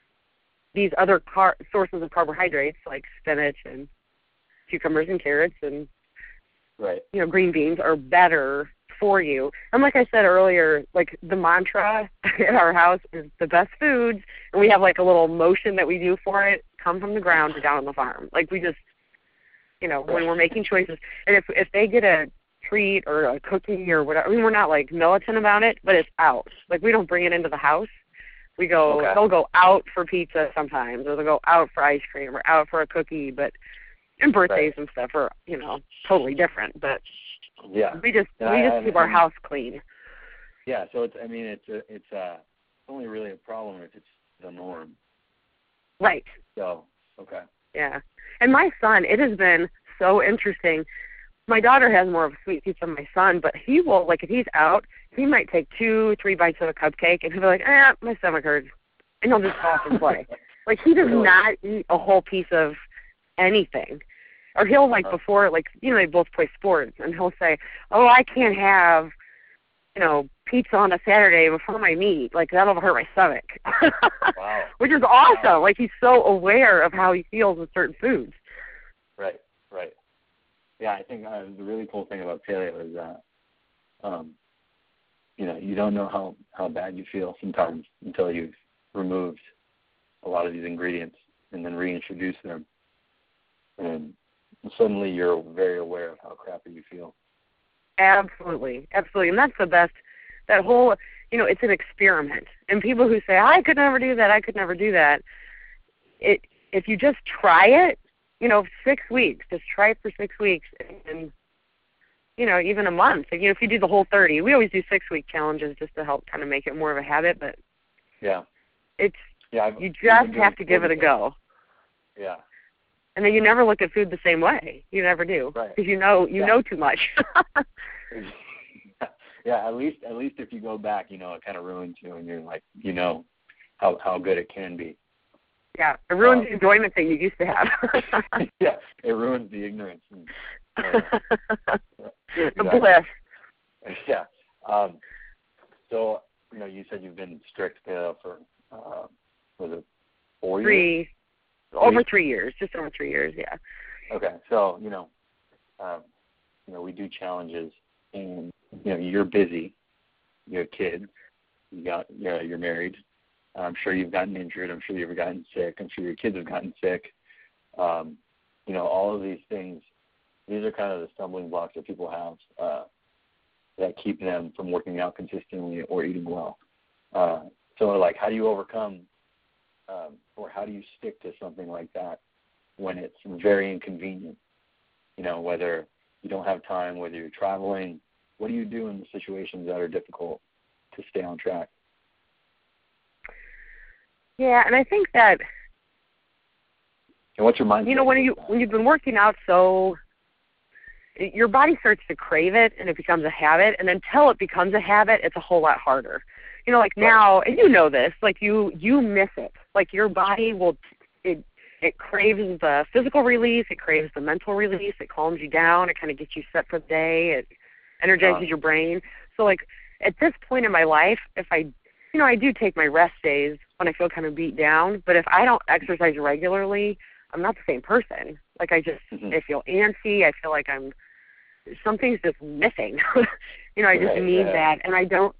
Speaker 2: these other car- sources of carbohydrates like spinach and cucumbers and carrots and
Speaker 1: right.
Speaker 2: you know green beans are better for you. And like I said earlier, like the mantra at our house is the best foods, and we have like a little motion that we do for it, come from the ground or down on the farm. Like we just, you know, when we're making choices, and if if they get a treat or a cookie or whatever, I mean, we're not like militant about it, but it's out. Like we don't bring it into the house. We go,
Speaker 1: okay.
Speaker 2: they'll go out for pizza sometimes, or they'll go out for ice cream or out for a cookie, but and birthdays
Speaker 1: right.
Speaker 2: and stuff are, you know, totally different. But
Speaker 1: yeah,
Speaker 2: we just
Speaker 1: and
Speaker 2: we
Speaker 1: I,
Speaker 2: just
Speaker 1: and,
Speaker 2: keep our
Speaker 1: and,
Speaker 2: house clean.
Speaker 1: Yeah, so it's I mean it's a, it's uh only really a problem if it's the norm.
Speaker 2: Right.
Speaker 1: So okay.
Speaker 2: Yeah, and my son, it has been so interesting. My daughter has more of a sweet tooth than my son, but he will, like, if he's out, he might take two, three bites of a cupcake, and he'll be like, eh, my stomach hurts, and he'll just go off and play. Like, he does
Speaker 1: really?
Speaker 2: not eat a whole piece of anything. Or he'll, like,
Speaker 1: uh-huh.
Speaker 2: before, like, you know, they both play sports, and he'll say, oh, I can't have, you know, pizza on a Saturday before my meet. Like, that'll hurt my stomach.
Speaker 1: Wow.
Speaker 2: Which is awesome.
Speaker 1: Wow.
Speaker 2: Like, he's so aware of how he feels with certain foods.
Speaker 1: Right, right. Yeah, I think uh, the really cool thing about paleo is that, um, you know, you don't know how, how bad you feel sometimes until you've removed a lot of these ingredients and then reintroduce them. And suddenly you're very aware of how crappy you feel.
Speaker 2: Absolutely, absolutely. And that's the best, that whole, you know, it's an experiment. And people who say, I could never do that, I could never do that, it if you just try it, you know, six weeks, just try it for six weeks, and, you know, even a month. You know, if you do the whole thirty, we always do six-week challenges just to help kind of make it more of a habit, but
Speaker 1: yeah,
Speaker 2: it's,
Speaker 1: yeah, I've,
Speaker 2: you just have to give it a
Speaker 1: things.
Speaker 2: go.
Speaker 1: Yeah.
Speaker 2: And then you never look at food the same way. You never do.
Speaker 1: Right.
Speaker 2: Because you know, you
Speaker 1: yeah.
Speaker 2: know too much.
Speaker 1: Yeah, at least at least if you go back, you know, it kind of ruins you, and you're like, you know, how how good it can be.
Speaker 2: Yeah, it ruins
Speaker 1: um,
Speaker 2: the enjoyment that you used to have.
Speaker 1: Yeah, it ruins the ignorance. And, uh,
Speaker 2: the
Speaker 1: exactly.
Speaker 2: bliss.
Speaker 1: Yeah. Um, so, you know, you said you've been strict paleo for, uh, was it four
Speaker 2: three,
Speaker 1: years?
Speaker 2: Over
Speaker 1: Three?
Speaker 2: three years, just over three years, yeah.
Speaker 1: Okay, so, you know, um, you know, we do challenges, and, you know, you're busy, you have kids, you got, you know, you're married. I'm sure you've gotten injured. I'm sure you've gotten sick. I'm sure your kids have gotten sick. Um, you know, all of these things, these are kind of the stumbling blocks that people have uh, that keep them from working out consistently or eating well. Uh, so, like, how do you overcome um, or how do you stick to something like that when it's very inconvenient? You know, whether you don't have time, whether you're traveling, what do you do in the situations that are difficult to stay on track?
Speaker 2: Yeah, and I think that,
Speaker 1: and what's your mindset?
Speaker 2: you know, when you when you've been working out, so your body starts to crave it, and it becomes a habit. And until it becomes a habit, it's a whole lot harder. You know, like
Speaker 1: right.
Speaker 2: now, and you know this, like you you miss it. Like your body will, it it craves the physical release, it craves the mental release, it calms you down, it kind of gets you set for the day, it energizes uh, your brain. So like at this point in my life, if I, you know, I do take my rest days when I feel kind of beat down, but if I don't exercise regularly, I'm not the same person. Like I just, mm-hmm. I feel antsy, I feel like I'm, something's just missing. You know, I just
Speaker 1: right,
Speaker 2: need
Speaker 1: yeah.
Speaker 2: that, and I don't,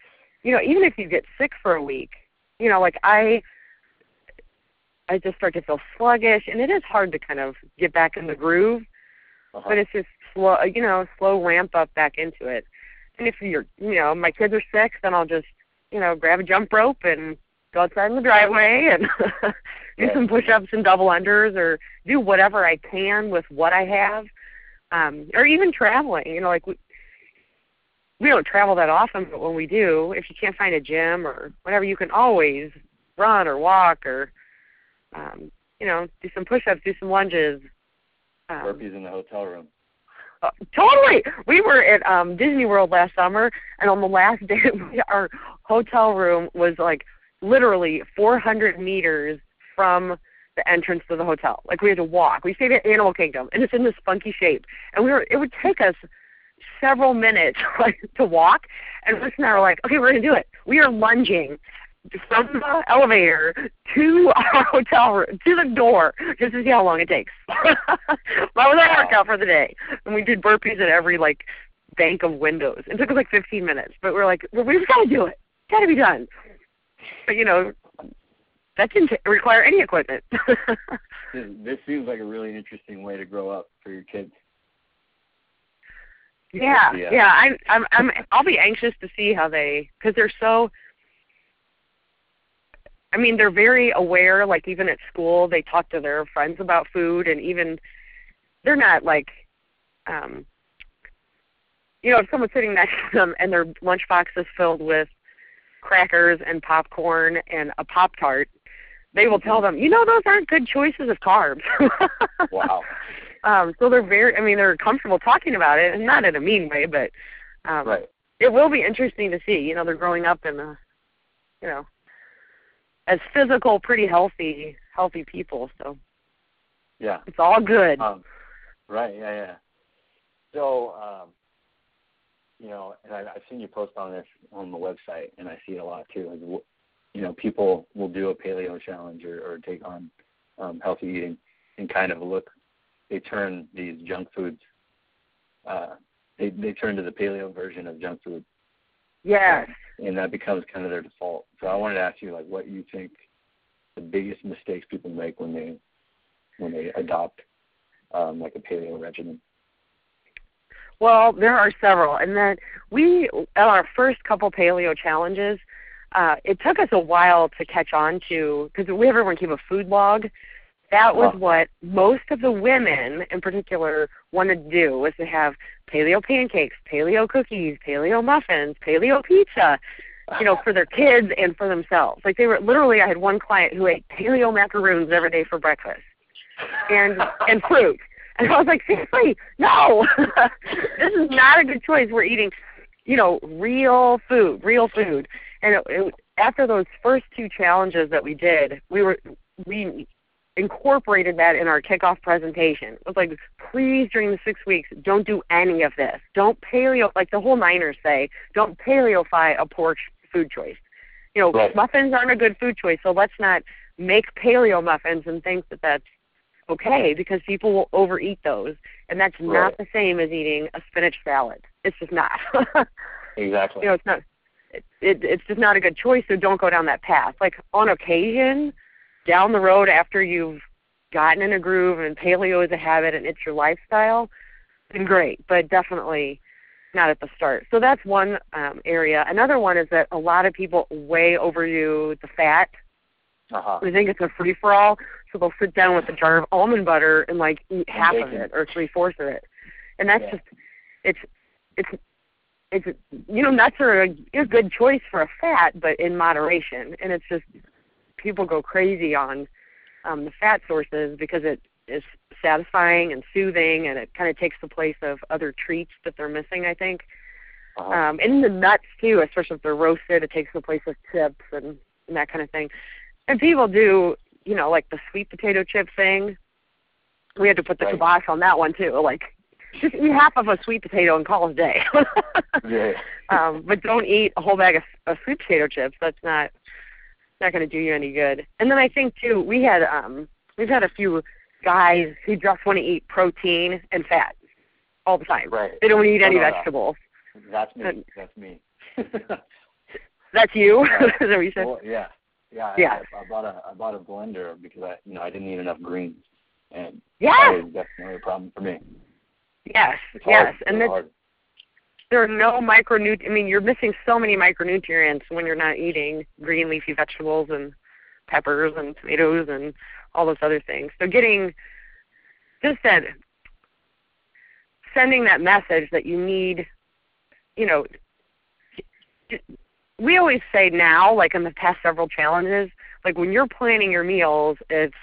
Speaker 2: you know, even if you get sick for a week, you know, like I, I just start to feel sluggish, and it is hard to kind of get back in the groove. Uh-huh. But it's just slow, you know, slow ramp up back into it. And if you're, you know, my kids are sick, then I'll just, you know, grab a jump rope and go outside in the driveway and do some push-ups and double unders, or do whatever I can with what I have, um, or even traveling. You know, like we, we don't travel that often, but when we do, if you can't find a gym or whatever, you can always run or walk or, um, you know, do some push-ups, do some lunges. Um,
Speaker 1: Burpees in the hotel room.
Speaker 2: Uh, totally. We were at um, Disney World last summer, and on the last day, our hotel room was like literally four hundred meters from the entrance to the hotel. Like we had to walk. We stayed at Animal Kingdom, and it's in this funky shape. And we were. It would take us several minutes like to walk, and Chris and I were like, okay, we're going to do it. We are lunging from the elevator to our hotel room, to the door, just to see how long it takes. That was our workout for the day. And we did burpees at every, like, bank of windows. It took us, like, fifteen minutes. But we're like, well, we've got to do it. It's got to be done. But, you know, that didn't t- require any equipment.
Speaker 1: this, this seems like a really interesting way to grow up for your kids.
Speaker 2: Yeah, yeah. yeah I, I'm, I'm, I'll be anxious to see how they, because they're so, I mean, they're very aware, like even at school, they talk to their friends about food, and even, they're not like, um, you know, if someone's sitting next to them and their lunchbox is filled with crackers and popcorn and a Pop-Tart, they will tell them, you know, those aren't good choices of carbs.
Speaker 1: Wow.
Speaker 2: Um, so they're very, I mean, they're comfortable talking about it, and not in a mean way, but um,
Speaker 1: right.
Speaker 2: It will be interesting to see. You know, they're growing up in, a, you know, as physical, pretty healthy, healthy people. So
Speaker 1: yeah,
Speaker 2: it's all good.
Speaker 1: Um, right. Yeah. Yeah. So, um, you know, and I, I've seen you post on this on the website, and I see it a lot too. Like, you know, people will do a paleo challenge or, or take on um, healthy eating, and kind of look. They turn these junk foods. Uh, they they turn to the paleo version of junk food.
Speaker 2: Yes.
Speaker 1: And, and that becomes kind of their default. So I wanted to ask you, like, what you think the biggest mistakes people make when they when they adopt um, like a paleo regimen.
Speaker 2: Well, there are several, and then we at our first couple paleo challenges, uh, it took us a while to catch on to, because we everyone keep a food log. That was what most of the women in particular wanted to do, was to have paleo pancakes, paleo cookies, paleo muffins, paleo pizza, you know, for their kids and for themselves. Like they were literally, I had one client who ate paleo macaroons every day for breakfast and and fruit. And I was like, seriously, no, this is not a good choice. We're eating, you know, real food, real food. And it, it, after those first two challenges that we did, we were we incorporated that in our kickoff presentation. It was like, please, during the six weeks, don't do any of this. Don't paleo, like the whole Niners say, don't paleofy a poor food choice. You know, right. Muffins aren't a good food choice, so let's not make paleo muffins and think that that's okay, because people will overeat those, and that's right. not the same as eating a spinach salad. It's just not.
Speaker 1: Exactly.
Speaker 2: You know, it's not. It, it, it's just not a good choice, so don't go down that path. Like, on occasion, down the road after you've gotten in a groove and paleo is a habit and it's your lifestyle, then great, but definitely not at the start. So that's one um, area. Another one is that a lot of people way overdo the fat.
Speaker 1: Uh-huh.
Speaker 2: They think it's a free-for-all, so they'll sit down with a jar of almond butter and, like, eat half of it or three-fourths of it. And that's yeah. just, it's, it's, it's, you know, nuts are a, a good choice for a fat, but in moderation. And it's just, people go crazy on um, the fat sources because it is satisfying and soothing, and it kind of takes the place of other treats that they're missing, I think. Uh-huh. Um, and the nuts, too, especially if they're roasted, it takes the place of chips and, and that kind of thing. And people do, you know, like the sweet potato chip thing. We had to put the right. kibosh on that one, too. Like, just eat half of a sweet potato and call it a day.
Speaker 1: yeah.
Speaker 2: um, but don't eat a whole bag of, of sweet potato chips. That's not not going to do you any good. And then I think, too, we had, um, we've had a few guys who just want to eat protein and fat all the time.
Speaker 1: Right.
Speaker 2: They don't want to eat
Speaker 1: no,
Speaker 2: any
Speaker 1: no,
Speaker 2: vegetables.
Speaker 1: No. That's me. And, That's me.
Speaker 2: That's you?
Speaker 1: Uh,
Speaker 2: Is that what you said?
Speaker 1: well, yeah, yeah.
Speaker 2: Yeah.
Speaker 1: I, I bought a I bought a blender because I you know I didn't need enough greens, and
Speaker 2: Yes.
Speaker 1: that was definitely a problem for me.
Speaker 2: Yes.
Speaker 1: It's
Speaker 2: yes.
Speaker 1: hard.
Speaker 2: And
Speaker 1: it's
Speaker 2: it's,
Speaker 1: hard.
Speaker 2: there are no micronutrients. I mean, you're missing so many micronutrients when you're not eating green leafy vegetables and peppers and tomatoes and all those other things. So getting just that, sending that message that you need, you know, we always say now, like in the past several challenges, like when you're planning your meals, it's,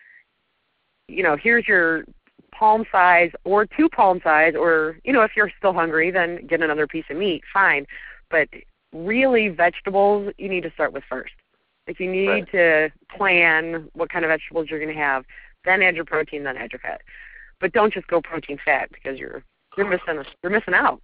Speaker 2: you know, here's your palm size or two palm size, or, you know, if you're still hungry, then get another piece of meat, fine. But really vegetables you need to start with first. If you need
Speaker 1: Right.
Speaker 2: to plan what kind of vegetables you're going to have, then add your protein, then add your fat. But don't just go protein fat because you're you're missing you're missing out.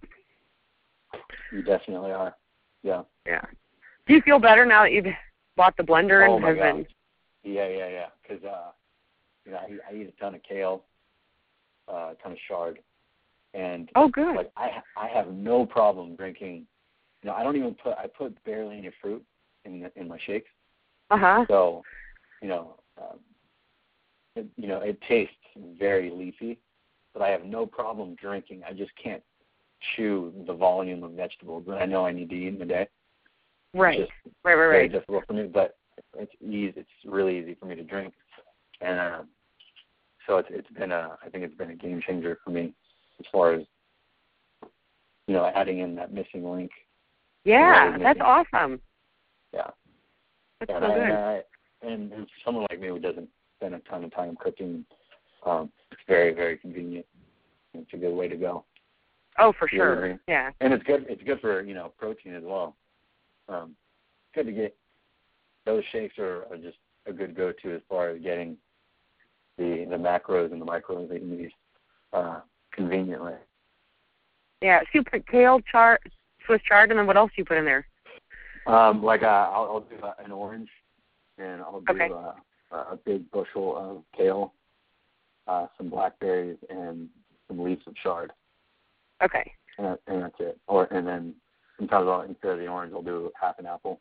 Speaker 1: You definitely are. Yeah.
Speaker 2: Yeah. Do you feel better now that you've bought the blender
Speaker 1: Oh
Speaker 2: and
Speaker 1: my
Speaker 2: have
Speaker 1: God.
Speaker 2: been?
Speaker 1: Yeah, yeah, yeah. Because uh, you know, I, I eat a ton of kale, uh, a ton of chard, and
Speaker 2: Oh, good.
Speaker 1: like I I have no problem drinking. You know, I don't even put I put barely any fruit in the, in my shakes.
Speaker 2: Uh huh.
Speaker 1: So, you know, um, it, you know, it tastes very leafy, but I have no problem drinking. I just can't chew the volume of vegetables that I know I need to eat in a day.
Speaker 2: Right.
Speaker 1: It's just
Speaker 2: Right. Right.
Speaker 1: very
Speaker 2: Right.
Speaker 1: difficult for me, but it's easy. It's really easy for me to drink, and uh, so it's it's been a I think it's been a game changer for me as far as you know adding in that missing link.
Speaker 2: Yeah,
Speaker 1: Really
Speaker 2: that's
Speaker 1: missing.
Speaker 2: awesome.
Speaker 1: Yeah.
Speaker 2: That's
Speaker 1: And,
Speaker 2: so
Speaker 1: I,
Speaker 2: good.
Speaker 1: and, I, and and for someone like me who doesn't spend a ton of time cooking, um, it's very very convenient. It's a good way to go.
Speaker 2: Oh, for
Speaker 1: You
Speaker 2: sure.
Speaker 1: agree?
Speaker 2: Yeah.
Speaker 1: And it's good. It's good for you know protein as well. Um, it's good to get those shakes are, are just a good go-to as far as getting the the macros and the micros that you need uh, conveniently.
Speaker 2: Yeah. So you put kale, chard, Swiss chard, and then what else do you put in there?
Speaker 1: Um, like uh, I'll, I'll do uh, an orange, and I'll do
Speaker 2: Okay.
Speaker 1: uh, a big bushel of kale, uh, some blackberries, and some leaves of chard,
Speaker 2: Okay.
Speaker 1: and, and that's it. Or and then sometimes I'll, instead of the orange, I'll do half an apple.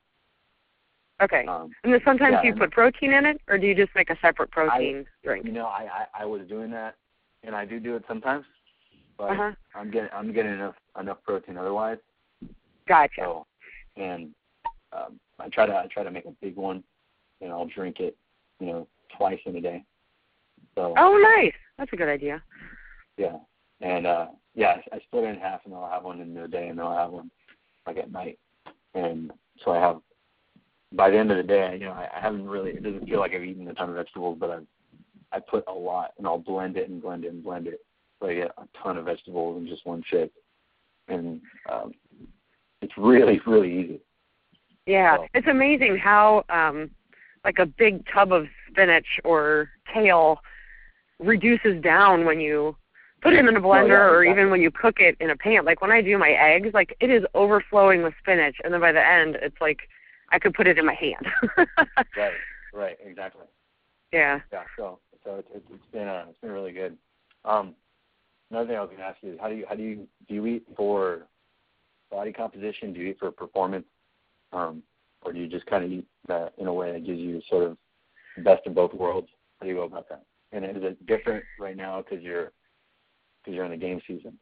Speaker 2: Okay.
Speaker 1: Um,
Speaker 2: And then sometimes
Speaker 1: yeah,
Speaker 2: you
Speaker 1: and
Speaker 2: put protein in it, or do you just make a separate protein drink?
Speaker 1: You know, I, I, I was doing that, and I do do it sometimes, but
Speaker 2: Uh-huh.
Speaker 1: I'm getting I'm getting enough enough protein otherwise.
Speaker 2: Gotcha.
Speaker 1: So, and um, I try to I try to make a big one, and I'll drink it, you know, twice in a day. So
Speaker 2: Oh, nice. That's a good idea.
Speaker 1: yeah, and uh, yeah, I, I split it in half, and I'll have one in the day, and then I'll have one like at night, and so I have. By the end of the day, you know, I, I haven't really. It doesn't feel like I've eaten a ton of vegetables, but I've I put a lot, and I'll blend it and blend it and blend it, so I get a ton of vegetables in just one shake, and um, it's really really easy.
Speaker 2: Yeah.
Speaker 1: So.
Speaker 2: It's amazing how um, like a big tub of spinach or kale reduces down when you put it in a blender,
Speaker 1: Oh, yeah,
Speaker 2: or
Speaker 1: exactly.
Speaker 2: even when you cook it in a pan. Like when I do my eggs, like it is overflowing with spinach, and then by the end, it's like I could put it in my hand.
Speaker 1: Right, right, exactly.
Speaker 2: Yeah.
Speaker 1: Yeah, so so it's it's, it's been uh, it's been really good. Um, another thing I was going to ask you is how do you how do you do you eat for body composition? Do you eat for performance, um, or do you just kind of eat that in a way that gives you sort of the best of both worlds? How do you go about that? And is it different right now because you're because you're in the game season?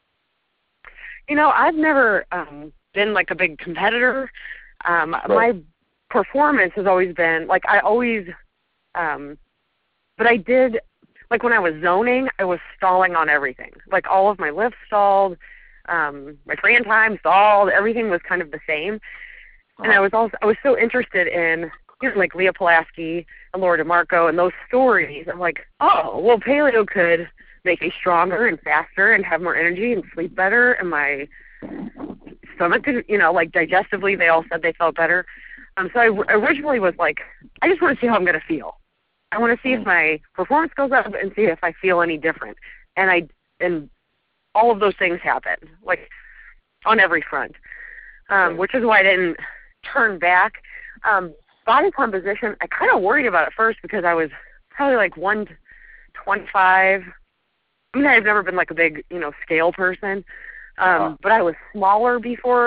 Speaker 2: You know, I've never um, been like a big competitor. Um,
Speaker 1: Right.
Speaker 2: My performance has always been like I always, um, but I did like when I was zoning, I was stalling on everything. Like all of my lifts stalled, um, my Fran time stalled. Everything was kind of the same, uh-huh. And I was also I was so interested in you know like Leah Pulaski and Laura DeMarco and those stories. I'm like, oh, well, paleo could make me stronger and faster and have more energy and sleep better, and my stomach could, you know, like digestively, they all said they felt better. Um, so I w- originally was like, I just want to see how I'm going to feel. I want to see if my performance goes up and see if I feel any different. And I and all of those things happen, like on every front, um, which is why I didn't turn back. Um, body composition, I kind of worried about it first because I was probably like one twenty-five. I mean, I've never been like a big, you know, scale person. Um, uh-huh. But I was smaller before,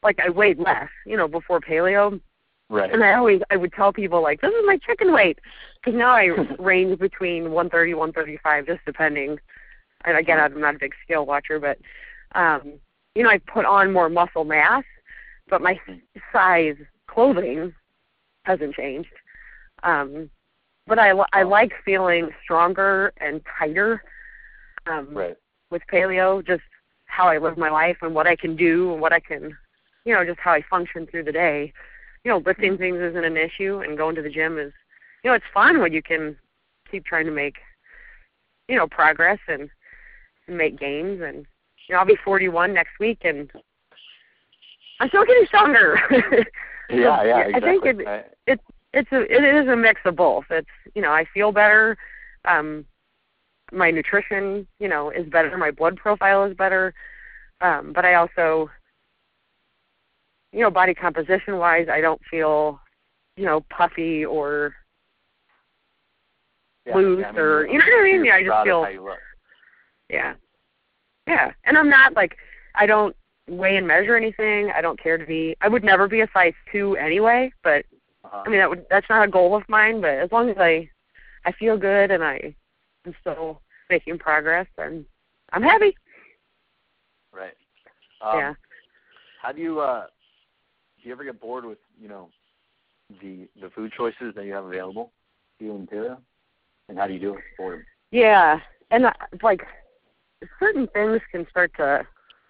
Speaker 2: like I weighed less, you know, before paleo.
Speaker 1: Right.
Speaker 2: And I always, I would tell people, like, this is my chicken weight. Because now I range between one thirty, one thirty-five, just depending. And again, I'm not a big scale watcher, but, um, you know, I put on more muscle mass, but my size clothing hasn't changed. Um, but I, I like feeling stronger and tighter um,
Speaker 1: right.
Speaker 2: with paleo, just how I live my life and what I can do and what I can, you know, just how I function through the day. You know, lifting things isn't an issue, and going to the gym is, you know, it's fun when you can keep trying to make, you know, progress and, and make gains. And, you know, I'll be forty-one next week, and I'm still getting stronger.
Speaker 1: yeah, yeah, exactly.
Speaker 2: I think it, it, it's a, it is a mix of both. It's, you know, I feel better. Um, my nutrition, you know, is better. My blood profile is better. Um, but I also, you know, body composition-wise, I don't feel, you know, puffy or
Speaker 1: yeah,
Speaker 2: loose
Speaker 1: yeah, I mean,
Speaker 2: or, you know what I mean? Yeah, I just feel,
Speaker 1: how you look.
Speaker 2: yeah. Yeah, and I'm not, like, I don't weigh and measure anything. I don't care to be, I would never be a size two anyway, but,
Speaker 1: uh-huh.
Speaker 2: I mean, that would, that's not a goal of mine, but as long as I, I feel good and I am still making progress, then I'm happy.
Speaker 1: Right. Um,
Speaker 2: yeah.
Speaker 1: How do you, uh, do you ever get bored with, you know, the the food choices that you have available to you in paleo? And how do you do it for them?
Speaker 2: Yeah, and uh, like certain things can start to,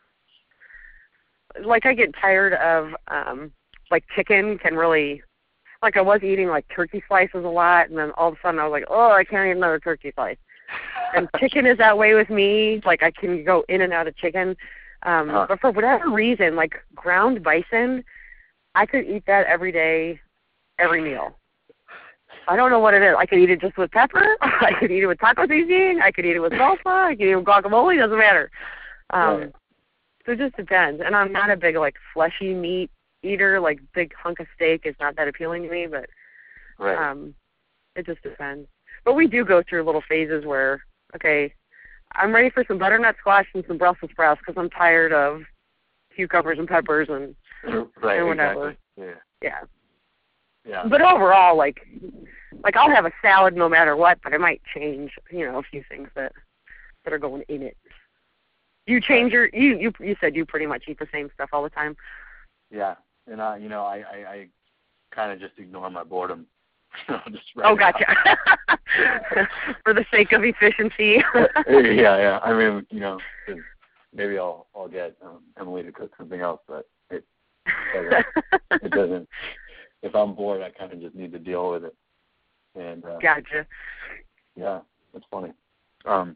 Speaker 2: like I get tired of, um, like chicken can really, like I was eating like turkey slices a lot, and then all of a sudden I was like, oh, I can't eat another turkey slice. And chicken is that way with me. Like I can go in and out of chicken. Um,
Speaker 1: huh.
Speaker 2: But for whatever reason, like ground bison, I could eat that every day, every meal. I don't know what it is. I could eat it just with pepper. I could eat it with taco seasoning. I could eat it with salsa. I could eat it with guacamole. Doesn't matter. Um,
Speaker 1: right.
Speaker 2: So it just depends. And I'm not a big, like, fleshy meat eater. Like, big hunk of steak is not that appealing to me. But
Speaker 1: right.
Speaker 2: um, it just depends. But we do go through little phases where, okay, I'm ready for some butternut squash and some Brussels sprouts because I'm tired of cucumbers and peppers and
Speaker 1: right,
Speaker 2: and whatever.
Speaker 1: Exactly. Yeah.
Speaker 2: Yeah.
Speaker 1: Yeah.
Speaker 2: But overall, like, like I'll have a salad no matter what, but I might change, you know, a few things that that are going in it. You change your, you you you said you pretty much eat the same stuff all the time.
Speaker 1: Yeah, and I, you know, I I, I kind of just ignore my boredom. just
Speaker 2: oh, gotcha. For the sake of efficiency.
Speaker 1: yeah, yeah. I mean, you know, maybe I'll I'll get um, Emily to cook something else, but it doesn't. it doesn't. If I'm bored, I kind of just need to deal with it. And uh,
Speaker 2: gotcha.
Speaker 1: Yeah, that's funny. Um,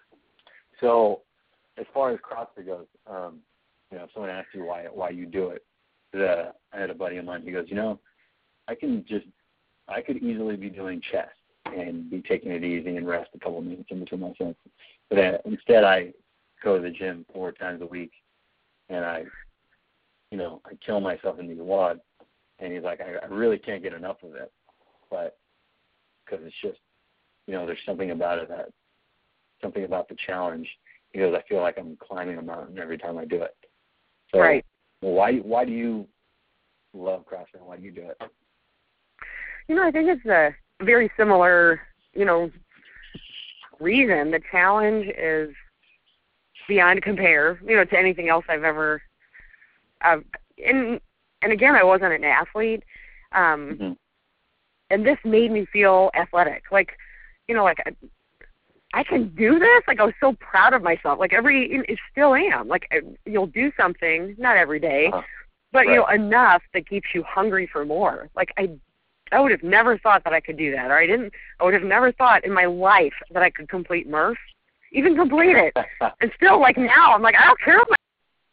Speaker 1: so, as far as CrossFit goes, um, you know, if someone asks you why why you do it, the, I had a buddy of mine. He goes, you know, I can just, I could easily be doing chest and be taking it easy and rest a couple of minutes in between my sets, but uh, instead I go to the gym four times a week, and I, you know, I kill myself in these wads. And he's like, I, I really can't get enough of it, but because it's just, you know, there's something about it that, something about the challenge. He goes, I feel like I'm climbing a mountain every time I do it. So,
Speaker 2: right.
Speaker 1: Well, why why do you love CrossFit? Why do you do it?
Speaker 2: You know, I think it's a very similar, you know, reason. The challenge is beyond compare, you know, to anything else I've ever. Uh, in And again, I wasn't an athlete, um, mm-hmm. and this made me feel athletic. Like, you know, like I, I can do this. Like I was so proud of myself. Like every, I still am. Like I, you'll do something, not every day, uh, but right. you know, enough that keeps you hungry for more. Like I, I would have never thought that I could do that, or I didn't. I would have never thought in my life that I could complete Murph, even complete it. And still, like now, I'm like, I don't care if my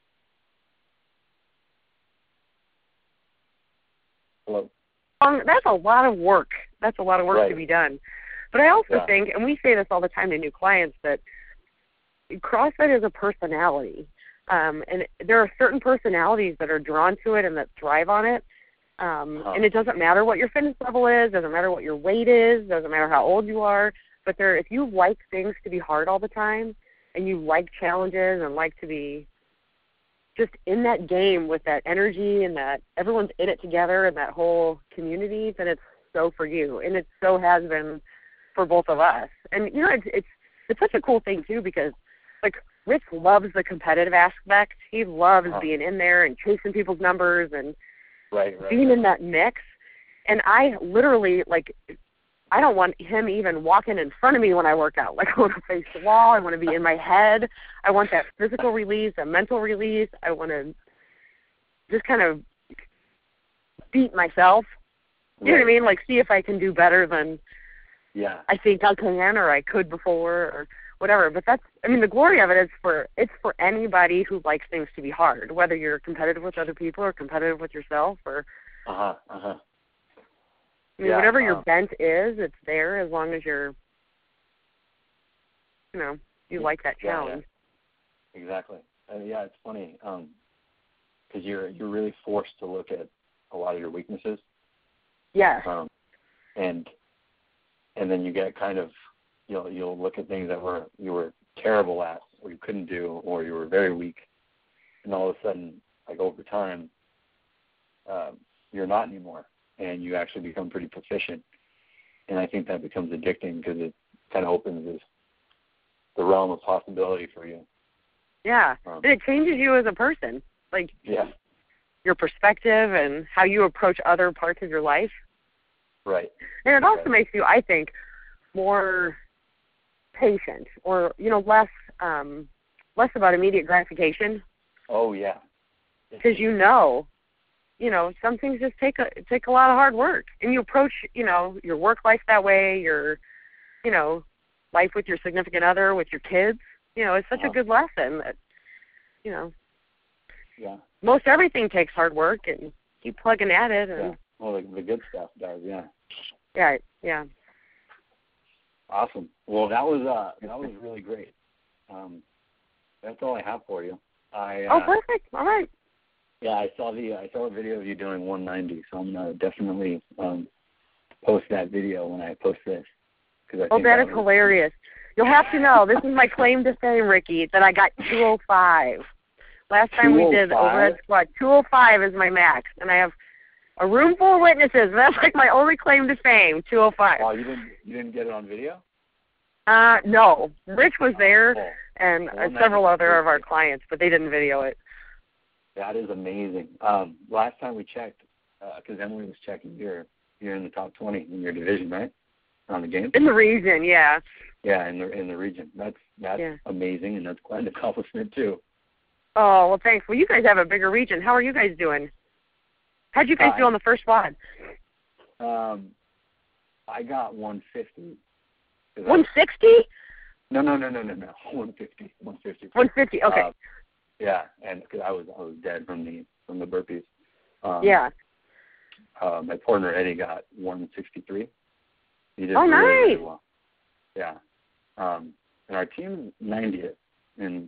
Speaker 1: Hello.
Speaker 2: That's a lot of work. That's a lot of work
Speaker 1: right.
Speaker 2: to be done. But I also
Speaker 1: yeah.
Speaker 2: think, and we say this all the time to new clients, that CrossFit is a personality. Um, and there are certain personalities that are drawn to it and that thrive on it. Um, huh. And it doesn't matter what your fitness level is, doesn't matter what your weight is, doesn't matter how old you are. But there, if you like things to be hard all the time, and you like challenges and like to be, just in that game with that energy and that everyone's in it together and that whole community, then it's so for you. And it so has been for both of us. And, you know, it's, it's, it's such a cool thing, too, because, like, Rich loves the competitive aspect. He loves oh. being in there and chasing people's numbers and
Speaker 1: right, right,
Speaker 2: being
Speaker 1: right.
Speaker 2: in that mix. And I literally, like, I don't want him even walking in front of me when I work out. Like, I want to face the wall. I want to be in my head. I want that physical release, a mental release. I want to just kind of beat myself. You right. know what I mean? Like, see if I can do better than
Speaker 1: yeah.
Speaker 2: I think I can or I could before or whatever. But that's, I mean, the glory of it is for, it's for anybody who likes things to be hard, whether you're competitive with other people or competitive with yourself or.
Speaker 1: Uh-huh, uh-huh.
Speaker 2: I mean,
Speaker 1: yeah,
Speaker 2: whatever
Speaker 1: uh,
Speaker 2: your bent is, it's there as long as you're, you know, you
Speaker 1: yeah,
Speaker 2: like that challenge.
Speaker 1: Yeah, yeah. Exactly. Uh, yeah, it's funny because um, you're you're really forced to look at a lot of your weaknesses.
Speaker 2: Yes.
Speaker 1: Um, and and then you get kind of you'll you'll look at things that were you were terrible at, or you couldn't do, or you were very weak, and all of a sudden, like over time, um, you're not anymore. And you actually become pretty proficient. And I think that becomes addicting because it kind of opens this, the realm of possibility for you.
Speaker 2: Yeah,
Speaker 1: um,
Speaker 2: and it changes you as a person, like
Speaker 1: yeah.
Speaker 2: your perspective and how you approach other parts of your life.
Speaker 1: Right.
Speaker 2: And it also
Speaker 1: right.
Speaker 2: makes you, I think, more patient or, you know, less um, less about immediate gratification.
Speaker 1: Oh, yeah.
Speaker 2: Because you know, you know, some things just take a take a lot of hard work, and you approach, you know, your work life that way, your, you know, life with your significant other, with your kids. You know, it's such
Speaker 1: uh-huh.
Speaker 2: a good lesson that, you know,
Speaker 1: yeah,
Speaker 2: most everything takes hard work, and keep plugging at it. And
Speaker 1: yeah. Well, the, the good stuff does, yeah.
Speaker 2: Yeah, yeah.
Speaker 1: Awesome. Well, that was uh, that was really great. Um, that's all I have for you. I uh,
Speaker 2: oh, perfect. All right.
Speaker 1: Yeah, I saw the I saw a video of you doing one ninety, so I'm gonna definitely um, post that video when I post this. Cause I
Speaker 2: oh,
Speaker 1: think
Speaker 2: that, that
Speaker 1: is
Speaker 2: was... hilarious! You'll have to know this is my claim to fame, Ricky, that I got two oh five. Last time we did the overhead squat, two oh five is my max, and I have a room full of witnesses. That's like my only claim to fame, two oh five.
Speaker 1: Oh, you didn't you didn't get it on video?
Speaker 2: Uh, no. Rich was there,
Speaker 1: oh,
Speaker 2: and uh, several other of our clients, but they didn't video it.
Speaker 1: That is amazing. Um, last time we checked, because uh, Emily was checking, you're you're in the top twenty in your division, right? On the game.
Speaker 2: In the region, yeah.
Speaker 1: Yeah, in the in the region. That's that's
Speaker 2: yeah. amazing,
Speaker 1: and that's quite an accomplishment too.
Speaker 2: Oh well, thanks. Well, you guys have a bigger region. How are you guys doing? How'd you guys uh, do on the first squad?
Speaker 1: Um, I got one fifty.
Speaker 2: one sixty?
Speaker 1: No, no, no, no, no, no. one fifty. one fifty.
Speaker 2: one fifty. Okay.
Speaker 1: Uh, Yeah, and because I was I was dead from the from the burpees. Um,
Speaker 2: yeah.
Speaker 1: Uh, my partner Eddie got one sixty-three. He did
Speaker 2: oh,
Speaker 1: really,
Speaker 2: nice.
Speaker 1: really well. Yeah, um, and our team ninetieth in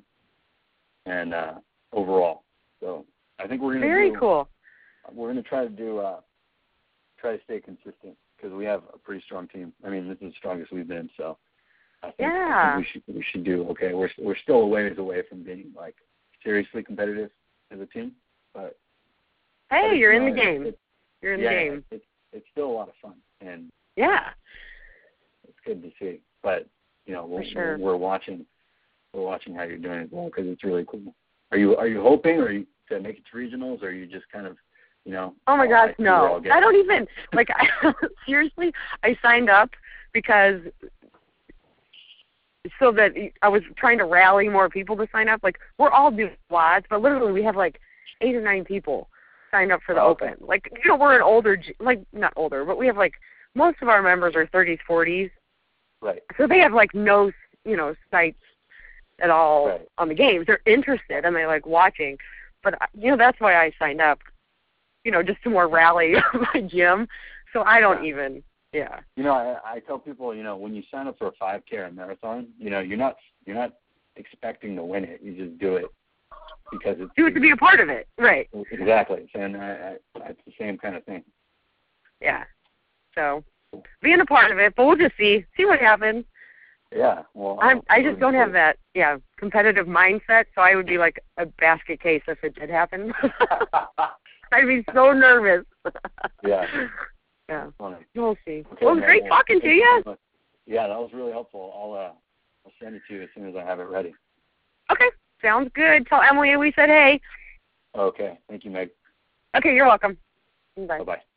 Speaker 1: and uh, overall. So I think we're gonna
Speaker 2: very
Speaker 1: do,
Speaker 2: cool.
Speaker 1: We're gonna try to do uh, try to stay consistent because we have a pretty strong team. I mean, this is the strongest we've been. So I think,
Speaker 2: yeah.
Speaker 1: I think we should we should do okay. We're we're still a ways away from being like seriously competitive as a team, but
Speaker 2: hey,
Speaker 1: but
Speaker 2: you're in
Speaker 1: uh,
Speaker 2: the game. You're in
Speaker 1: yeah,
Speaker 2: the game.
Speaker 1: It's, it's still a lot of fun, and
Speaker 2: yeah,
Speaker 1: it's good to see. But you know, we're,
Speaker 2: sure.
Speaker 1: we're, we're watching, we're watching how you're doing as well because it's really cool. Are you are you hoping, or you to make it to regionals, or are you just kind of, you know?
Speaker 2: Oh my
Speaker 1: oh,
Speaker 2: gosh, no! I don't even like. I, seriously, I signed up because. So that I was trying to rally more people to sign up. Like, we're all doing squads, but literally we have like eight or nine people signed up for the
Speaker 1: oh, okay.
Speaker 2: Open. Like, you know, we're an older, like, not older, but we have like, most of our members are thirties, forties.
Speaker 1: Right.
Speaker 2: So they have like no, you know, sights at all
Speaker 1: right.
Speaker 2: on the games. They're interested and they like watching. But, you know, that's why I signed up, you know, just to more rally my gym. So I don't yeah. even. Yeah.
Speaker 1: You know, I, I tell people, you know, when you sign up for a five K or a marathon, you know, you're not you're not expecting to win it. You just do it because it's
Speaker 2: do it to be a part of it, right?
Speaker 1: Exactly, and I, I, it's the same kind of thing.
Speaker 2: Yeah. So being a part of it, but we'll just see see what happens.
Speaker 1: Yeah. Well,
Speaker 2: I'm, I just don't have that. Yeah, competitive mindset, so I would be like a basket case if it did happen. I'd be so nervous.
Speaker 1: Yeah.
Speaker 2: Yeah.
Speaker 1: Funny.
Speaker 2: We'll see.
Speaker 1: Okay,
Speaker 2: Well, it was
Speaker 1: man,
Speaker 2: great
Speaker 1: well,
Speaker 2: talking to you.
Speaker 1: So yeah, that was really helpful. I'll uh, I'll send it to you as soon as I have it ready.
Speaker 2: Okay, sounds good. Tell Emily we said hey.
Speaker 1: Okay. Thank you, Meg.
Speaker 2: Okay, you're welcome. Bye.
Speaker 1: Bye-bye.